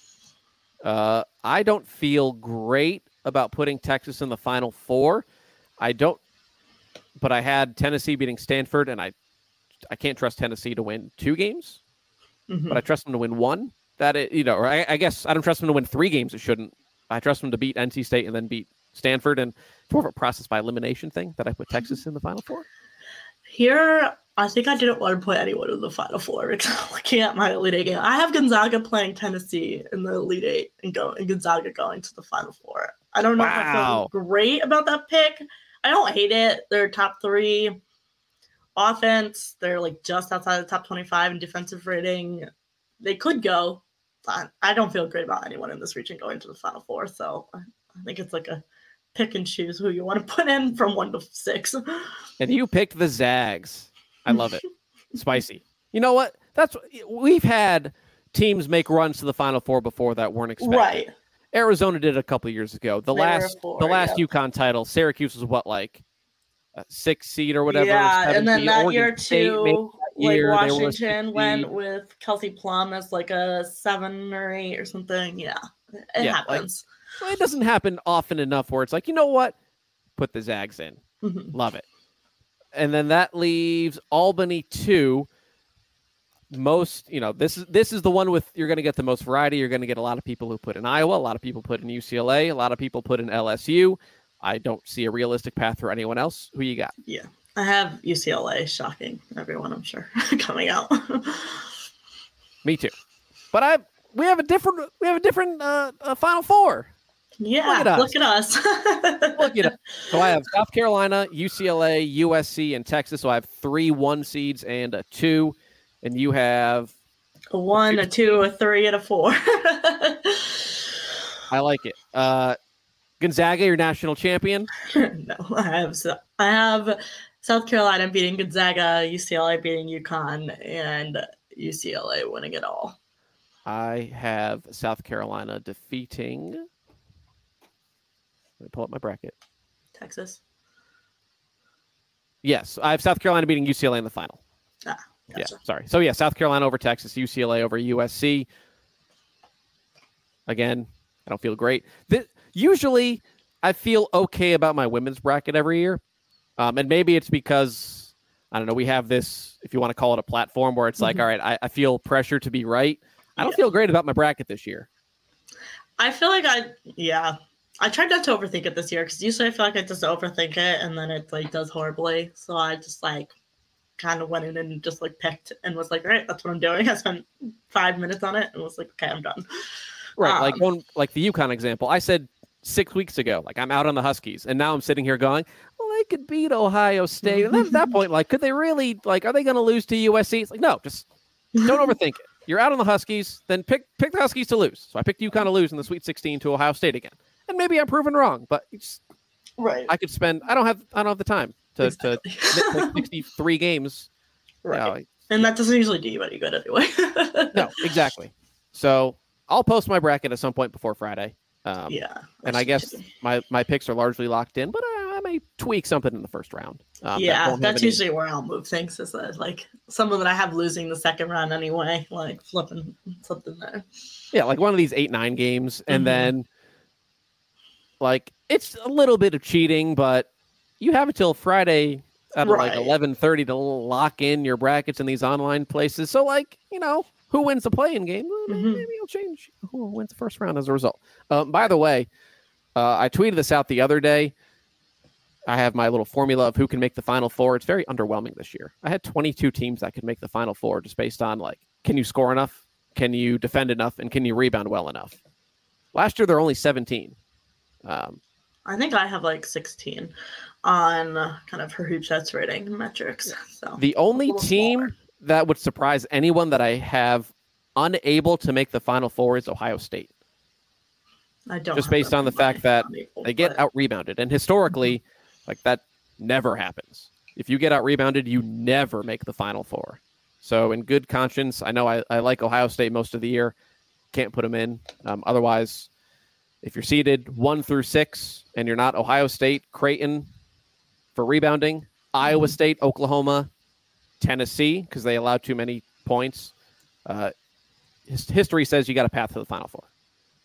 Uh, I don't feel great about putting Texas in the Final Four. I don't, but I had Tennessee beating Stanford, and I, I can't trust Tennessee to win two games, mm-hmm. but I trust them to win one. That it, you know, or I, I guess I don't trust them to win three games. It shouldn't. I trust them to beat N C State and then beat Stanford, and it's more of a process by elimination thing that I put Texas in the Final Four.
Here, I think I didn't want to put anyone in the Final Four because I'm looking at my Elite Eight game. I have Gonzaga playing Tennessee in the Elite Eight and go and Gonzaga going to the Final Four. I don't know wow. if I feel great about that pick. I don't hate it. They're top three offense. They're like just outside the top twenty-five in defensive rating. They could go. I, I don't feel great about anyone in this region going to the Final Four. So I, I think it's like a pick and choose who you want to put in from one to six.
And you picked the Zags. I love it. Spicy. You know what? That's we've had teams make runs to the Final Four before that weren't expected.
Right.
Arizona did it a couple years ago. The
They
last
were four,
the last
yeah.
UConn title, Syracuse was what, like a six seed or whatever?
Yeah, and then
seed.
that
Oregon
year
State
too,
made that
like
year, they were a
Washington
six
went
seed.
with Kelsey Plum as like a seven or eight or something. Yeah, it
Yeah, like-
happens.
Well, it doesn't happen often enough where it's like, you know what? Put the Zags in.
Mhm.
Love it. And then that leaves Albany two. Most, you know, this is this is the one with you're going to get the most variety. You're going to get a lot of people who put in Iowa, a lot of people put in U C L A, a lot of people put in L S U. I don't see a realistic path for anyone else. Who you got?
Yeah, I have U C L A. Shocking, everyone. I'm sure coming out.
Me too. But I we have a different we have a different uh, uh, Final Four.
Yeah,
Look at us.
look at us.
Look at it. So I have South Carolina, U C L A, U S C, and Texas. So I have three one seeds and a two. And you have,
A one, a two, a three, and a four.
I like it. Uh, Gonzaga, your national champion.
No, I have I have South Carolina beating Gonzaga, U C L A beating UConn, and U C L A winning it all.
I have South Carolina defeating. Let me pull up my bracket.
Texas.
Yes, I have South Carolina beating U C L A in the final.
Ah,
Yeah,
gotcha.
sorry. So yeah, South Carolina over Texas, U C L A over U S C. Again, I don't feel great. The, usually, I feel okay about my women's bracket every year, um, and maybe it's because I don't know. We have this, if you want to call it a platform, where it's like,
Mhm.
all right, I, I feel pressure to be right. I don't
Yeah.
feel great about my bracket this year.
I feel like I, yeah, I tried not to overthink it this year because usually I feel like I just overthink it and then it like does horribly. So I just like kind of went in and just like picked and was like, all right, that's what I'm doing. I spent five minutes on it and was like, okay, I'm done.
Right, like
Um,
going, like the UConn example. I said six weeks ago, like I'm out on the Huskies, and now I'm sitting here going, well, they could beat Ohio State. And then at that point, like, could they really, like, are they going to lose to U S C? It's like, no, just don't overthink it. You're out on the Huskies, then pick pick the Huskies to lose. So I picked UConn to lose in the Sweet sixteen to Ohio State again, and maybe I'm proven wrong, but it's,
Right.
I could spend. I don't have. I don't have the time to
Exactly.
to nitpick sixty-three games.
Right.
You
And that doesn't usually do you any good anyway.
know, no, exactly. So I'll post my bracket at some point before Friday. Um,
Yeah.
And I guess my, my picks are largely locked in, but I, I may tweak something in the first round. Um, that
yeah,
won't have
that's
any-
usually where I'll move things. Is that like someone that I have losing the second round anyway, like flipping something there.
yeah, like one of these eight nine games, and
Mhm.
then like it's a little bit of cheating, but you have until Friday at like
Right.
eleven thirty to lock in your brackets in these online places. So like you know who wins the play-in game? Well, maybe,
Mhm.
maybe you'll change who wins the first round as a result. Um, by the way, uh, I tweeted this out the other day. I have my little formula of who can make the Final Four. It's very underwhelming this year. I had twenty-two teams that could make the Final Four just based on like, can you score enough? Can you defend enough? And can you rebound well enough? Last year, there were only seventeen. Um,
I think I have like sixteen on uh, kind of her hoop sets rating metrics. So
the only
a little
team
smaller.
that would surprise anyone that I have unable to make the Final Four is Ohio State.
I don't
just
have
based
them
on the
in
fact
my
that
table,
They get
but-
out rebounded. And historically, like that never happens. If you get out rebounded, you never make the Final Four. So in good conscience, I know I, I like Ohio State most of the year. Can't put them in. Um, otherwise, if you're seeded one through six and you're not Ohio State, Creighton for rebounding, Iowa State, Oklahoma, Tennessee, because they allow too many points. Uh, his, history says you got a path to the Final Four.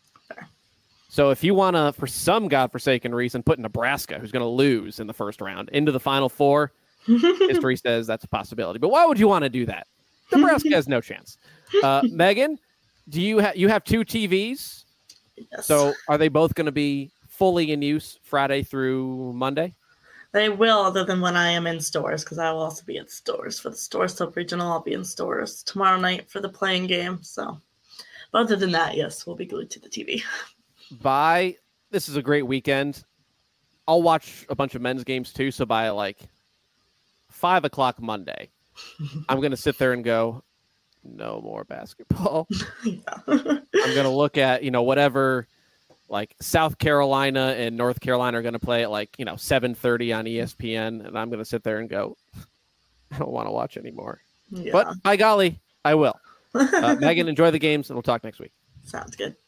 So if you want to, for some godforsaken reason, put Nebraska, who's going to lose in the first round, into the Final Four, history says that's a possibility. But why would you want to do that? Nebraska has no chance. Uh, Megan, do you have you have two T Vs?
Yes.
So are they both going to be fully in use Friday through Monday?
They will, other than when I am in stores, because I will also be in stores for the store sub regional. I'll be in stores tomorrow night for the playing game. So, but other than that, yes, we'll be glued to the T V.
By this is a great weekend. I'll watch a bunch of men's games too. So by like five o'clock Monday, I'm going to sit there and go, no more basketball.
Yeah.
I'm going to look at, you know, whatever like South Carolina and North Carolina are going to play at like, you know, seven thirty on E S P N. And I'm going to sit there and go, I don't want to watch anymore.
Yeah.
But by golly, I will. Uh, Megan, enjoy the games and we'll talk next week.
Sounds good.